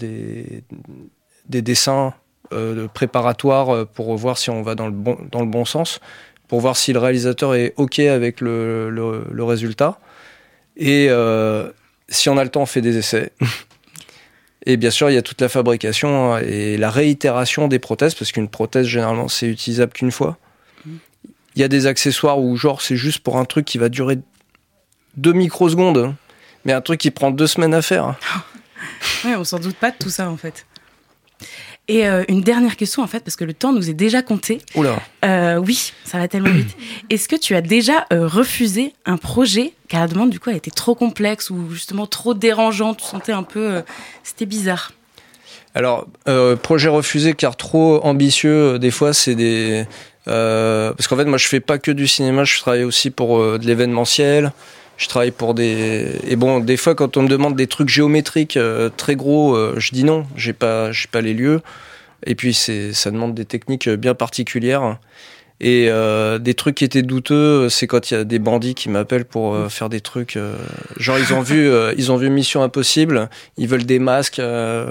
dessins préparatoires pour voir si on va dans le bon sens, pour voir si le réalisateur est OK avec le résultat. Et si on a le temps, on fait des essais. Et bien sûr, il y a toute la fabrication et la réitération des prothèses, parce qu'une prothèse, généralement, c'est utilisable qu'une fois. Il y a des accessoires où, genre, c'est juste pour un truc qui va durer 2 microsecondes, mais un truc qui prend 2 semaines à faire. Ouais, on s'en doute pas de tout ça, en fait. Et une dernière question, en fait, parce que le temps nous est déjà compté. Oula. Oui, ça va tellement vite. Est-ce que tu as déjà refusé un projet car la demande, du coup, a été trop complexe ou justement trop dérangeante? Tu sentais un peu... c'était bizarre. Alors, projet refusé car trop ambitieux, des fois, c'est des... parce qu'en fait, moi, je fais pas que du cinéma, je travaille aussi pour de l'événementiel. Je travaille pour et bon, des fois, quand on me demande des trucs géométriques très gros, je dis non, j'ai pas les lieux. Et puis, ça demande des techniques bien particulières. Et des trucs qui étaient douteux, c'est quand il y a des bandits qui m'appellent pour faire des trucs. Genre ils ont vu Mission Impossible, ils veulent des masques.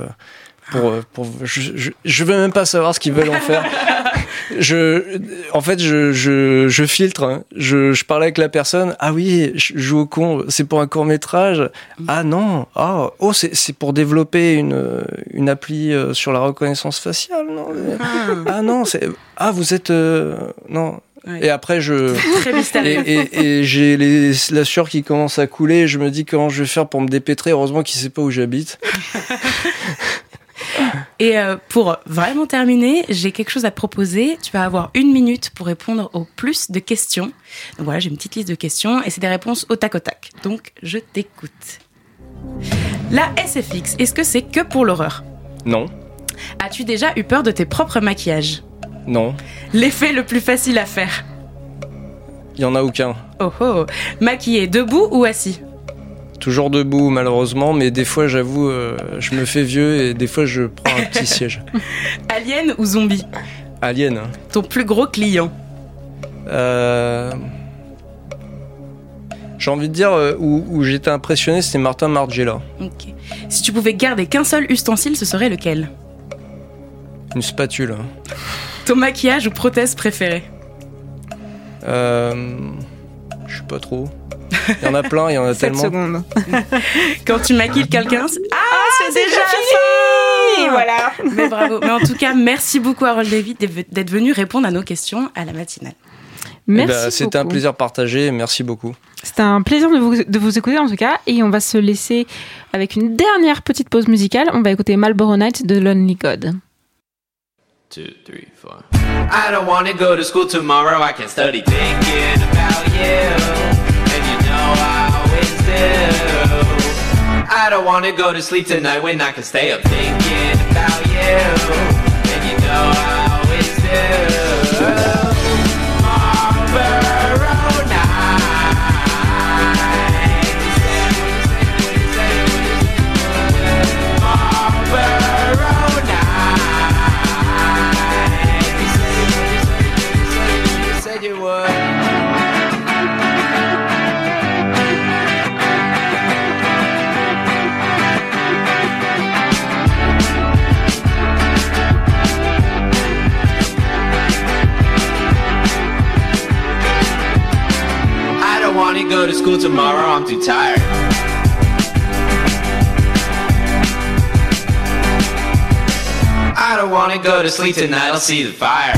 Je veux même pas savoir ce qu'ils veulent en faire. En fait, je filtre. Hein. Je parle avec la personne. Ah oui, je joue au con. C'est pour un court métrage. Ah non. C'est pour développer une appli sur la reconnaissance faciale. Non. Ah non. Vous êtes non. Ouais. Et après, très mystérieux. Et j'ai la sueur qui commence à couler. Je me dis comment je vais faire pour me dépêtrer. Heureusement qu'il sait pas où j'habite. Et pour vraiment terminer, j'ai quelque chose à te proposer. Tu vas avoir 1 minute pour répondre au plus de questions. Donc voilà, j'ai une petite liste de questions et c'est des réponses au tac au tac. Donc je t'écoute. La SFX, est-ce que c'est que pour l'horreur ? Non. As-tu déjà eu peur de tes propres maquillages ? Non. L'effet le plus facile à faire ? Il y en a aucun. Oh oh. Maquiller debout ou assis ? Toujours debout, malheureusement, mais des fois, j'avoue, je me fais vieux et des fois, je prends un petit siège. Alien ou zombie ? Alien. Ton plus gros client ? J'ai envie de dire, où j'étais impressionné, c'était Martin Margiela. Ok. Si tu pouvais garder qu'un seul ustensile, ce serait lequel ? Une spatule. Ton maquillage ou prothèse préférée ? Je sais pas trop. Il y en a plein, il y en a 7 tellement. secondes. Quand tu maquilles quelqu'un, c'est déjà fini. Voilà. Mais bravo. Mais en tout cas, merci beaucoup Harold David d'être venu répondre à nos questions à la matinale. Merci. C'était un plaisir partagé. Merci beaucoup. C'était un plaisir de vous écouter en tout cas. Et on va se laisser avec une dernière petite pause musicale. On va écouter Marlboro Nights de Lonely God. 2, 3, 4. I don't wanna go to school tomorrow. I can study thinking about you. I always do. I don't wanna go to sleep tonight when I can stay up thinking about you. And you know I always do. Marlboro Nights. Marlboro Nights. You said you would. I don't wanna go to school tomorrow, I'm too tired. I don't wanna go to sleep tonight, I'll see the fire.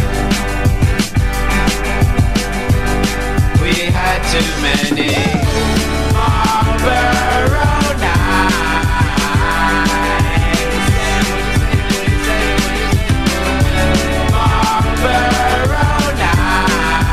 We had too many Marlboro nights. Marlboro nights.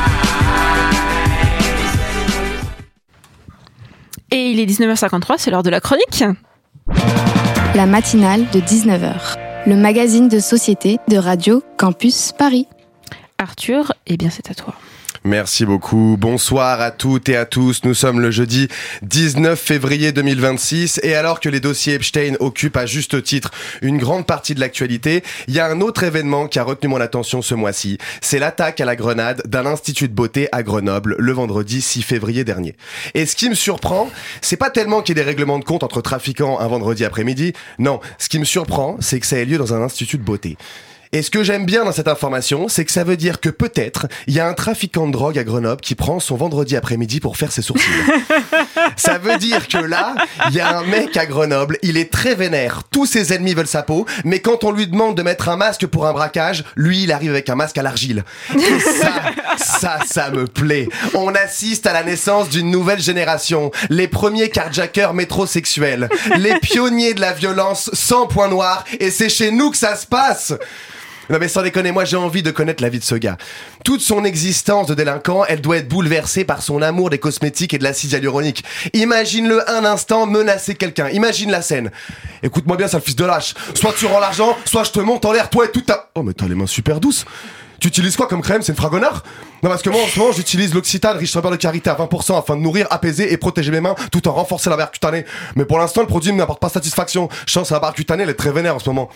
Et il est 19h53, c'est l'heure de la chronique. La matinale de 19h, le magazine de société de Radio Campus Paris. Arthur, eh bien c'est à toi. Merci beaucoup. Bonsoir à toutes et à tous. Nous sommes le jeudi 19 février 2026 et alors que les dossiers Epstein occupent à juste titre une grande partie de l'actualité, il y a un autre événement qui a retenu mon attention ce mois-ci. C'est l'attaque à la grenade d'un institut de beauté à Grenoble le vendredi 6 février dernier. Et ce qui me surprend, c'est pas tellement qu'il y ait des règlements de compte entre trafiquants un vendredi après-midi. Non, ce qui me surprend, c'est que ça ait lieu dans un institut de beauté. Et ce que j'aime bien dans cette information, c'est que ça veut dire que peut-être il y a un trafiquant de drogue à Grenoble qui prend son vendredi après-midi pour faire ses sourcils. Ça veut dire que là, il y a un mec à Grenoble, il est très vénère, tous ses ennemis veulent sa peau, mais quand on lui demande de mettre un masque pour un braquage, lui il arrive avec un masque à l'argile. Et ça me plaît. On assiste à la naissance d'une nouvelle génération, les premiers carjackers métrosexuels, les pionniers de la violence sans point noir, et c'est chez nous que ça se passe. Non mais sans déconner, moi j'ai envie de connaître la vie de ce gars. Toute son existence de délinquant, elle doit être bouleversée par son amour des cosmétiques et de l'acide hyaluronique. Imagine-le un instant menacer quelqu'un, imagine la scène. Écoute-moi bien, sale fils de lâche. Soit tu rends l'argent, soit je te monte en l'air, toi et toute ta... Oh mais t'as les mains super douces. Tu utilises quoi comme crème? C'est une fragonard? Non parce que moi en ce moment j'utilise l'Occitane riche en beurre de karité à 20% afin de nourrir, apaiser et protéger mes mains tout en renforçant la barrière cutanée. Mais pour l'instant le produit ne m'apporte pas satisfaction. Je sens que la barrière cutanée elle est très vénère en ce moment.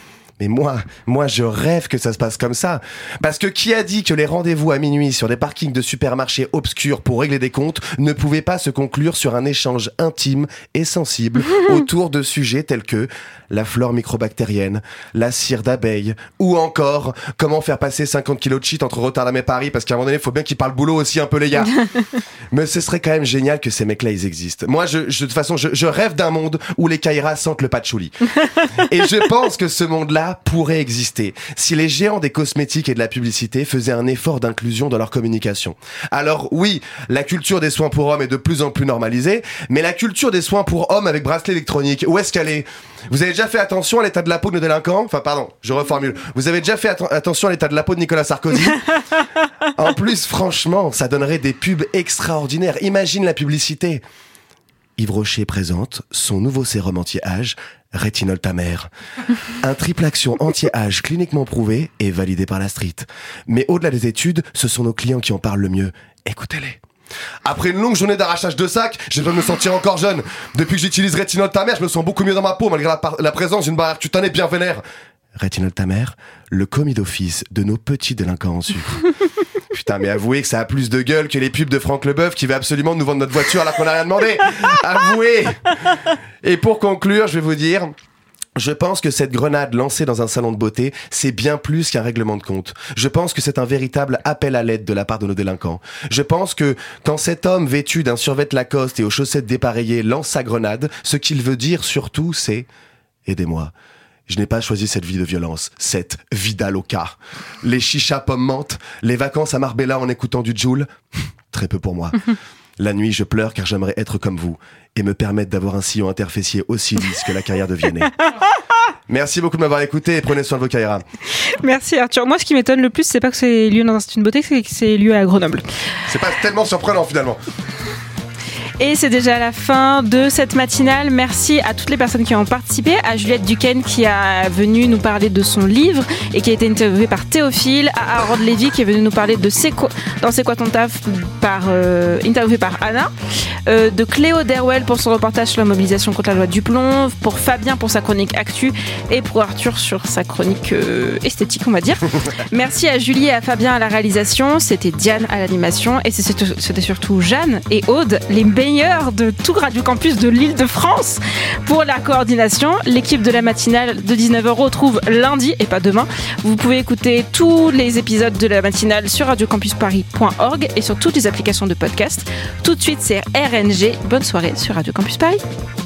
Mais moi, je rêve que ça se passe comme ça. Parce que qui a dit que les rendez-vous à minuit sur des parkings de supermarchés obscurs pour régler des comptes ne pouvaient pas se conclure sur un échange intime et sensible autour de sujets tels que la flore microbactérienne, la cire d'abeille, ou encore comment faire passer 50 kilos de shit entre Rotterdam et Paris, parce qu'à un moment donné, il faut bien qu'ils parlent boulot aussi un peu, les gars. Mais ce serait quand même génial que ces mecs-là, ils existent. Moi, de toute façon, je rêve d'un monde où les Kaira sentent le patchouli. Et je pense que ce monde-là pourrait exister si les géants des cosmétiques et de la publicité faisaient un effort d'inclusion dans leur communication. Alors oui, la culture des soins pour hommes est de plus en plus normalisée, mais la culture des soins pour hommes avec bracelet électronique, où est-ce qu'elle est ? Vous avez déjà fait attention à l'état de la peau de nos délinquants ? Enfin, pardon, je reformule. Vous avez déjà fait attention à l'état de la peau de Nicolas Sarkozy ? En plus, franchement, ça donnerait des pubs extraordinaires. Imagine la publicité. Yves Rocher présente son nouveau sérum anti-âge, Rétinol ta mère. Un triple action anti-âge cliniquement prouvé et validé par la street. Mais au-delà des études, ce sont nos clients qui en parlent le mieux. Écoutez-les. Après une longue journée d'arrachage de sac, j'ai besoin de me sentir encore jeune. Depuis que j'utilise Rétinol ta mère, je me sens beaucoup mieux dans ma peau malgré la présence d'une barrière cutanée bien vénère. Rétinol ta mère, le commis d'office de nos petits délinquants en sucre. Putain, mais avouez que ça a plus de gueule que les pubs de Franck Leboeuf qui veut absolument nous vendre notre voiture alors qu'on n'a rien demandé. Avouez. Et pour conclure, je vais vous dire... Je pense que cette grenade lancée dans un salon de beauté, c'est bien plus qu'un règlement de compte. Je pense que c'est un véritable appel à l'aide de la part de nos délinquants. Je pense que quand cet homme vêtu d'un survêt Lacoste et aux chaussettes dépareillées lance sa grenade, ce qu'il veut dire surtout, c'est « Aidez-moi ». Je n'ai pas choisi cette vie de violence, cette vida loca. Les chichas pommes menthe, les vacances à Marbella en écoutant du Joule, très peu pour moi. La nuit, je pleure car j'aimerais être comme vous et me permettre d'avoir un sillon interfessier aussi lisse que la carrière de Vianney. Merci beaucoup de m'avoir écouté et prenez soin de vos Kaira. Merci Arthur. Moi, ce qui m'étonne le plus, c'est pas que c'est lieu dans un institut de beauté, c'est que c'est lieu à Grenoble. C'est pas tellement surprenant finalement. Et c'est déjà la fin de cette matinale. Merci à toutes les personnes qui ont participé, à Juliette Duquesne qui est venue nous parler de son livre et qui a été interviewée par Théophile, à Harold Lévy qui est venu nous parler de C'est quoi ton taf interviewé par Anna, de Cléo Derwell pour son reportage sur la mobilisation contre la loi Duplon, pour Fabien pour sa chronique Actu et pour Arthur sur sa chronique esthétique, on va dire. Merci à Julie et à Fabien à la réalisation, c'était Diane à l'animation et c'était surtout Jeanne et Aude, les meilleurs de tout Radio Campus de l'Île-de-France pour la coordination. L'équipe de la matinale de 19h retrouve lundi et pas demain. Vous pouvez écouter tous les épisodes de la matinale sur radiocampusparis.org et sur toutes les applications de podcast. Tout de suite, c'est RNG. Bonne soirée sur Radio Campus Paris.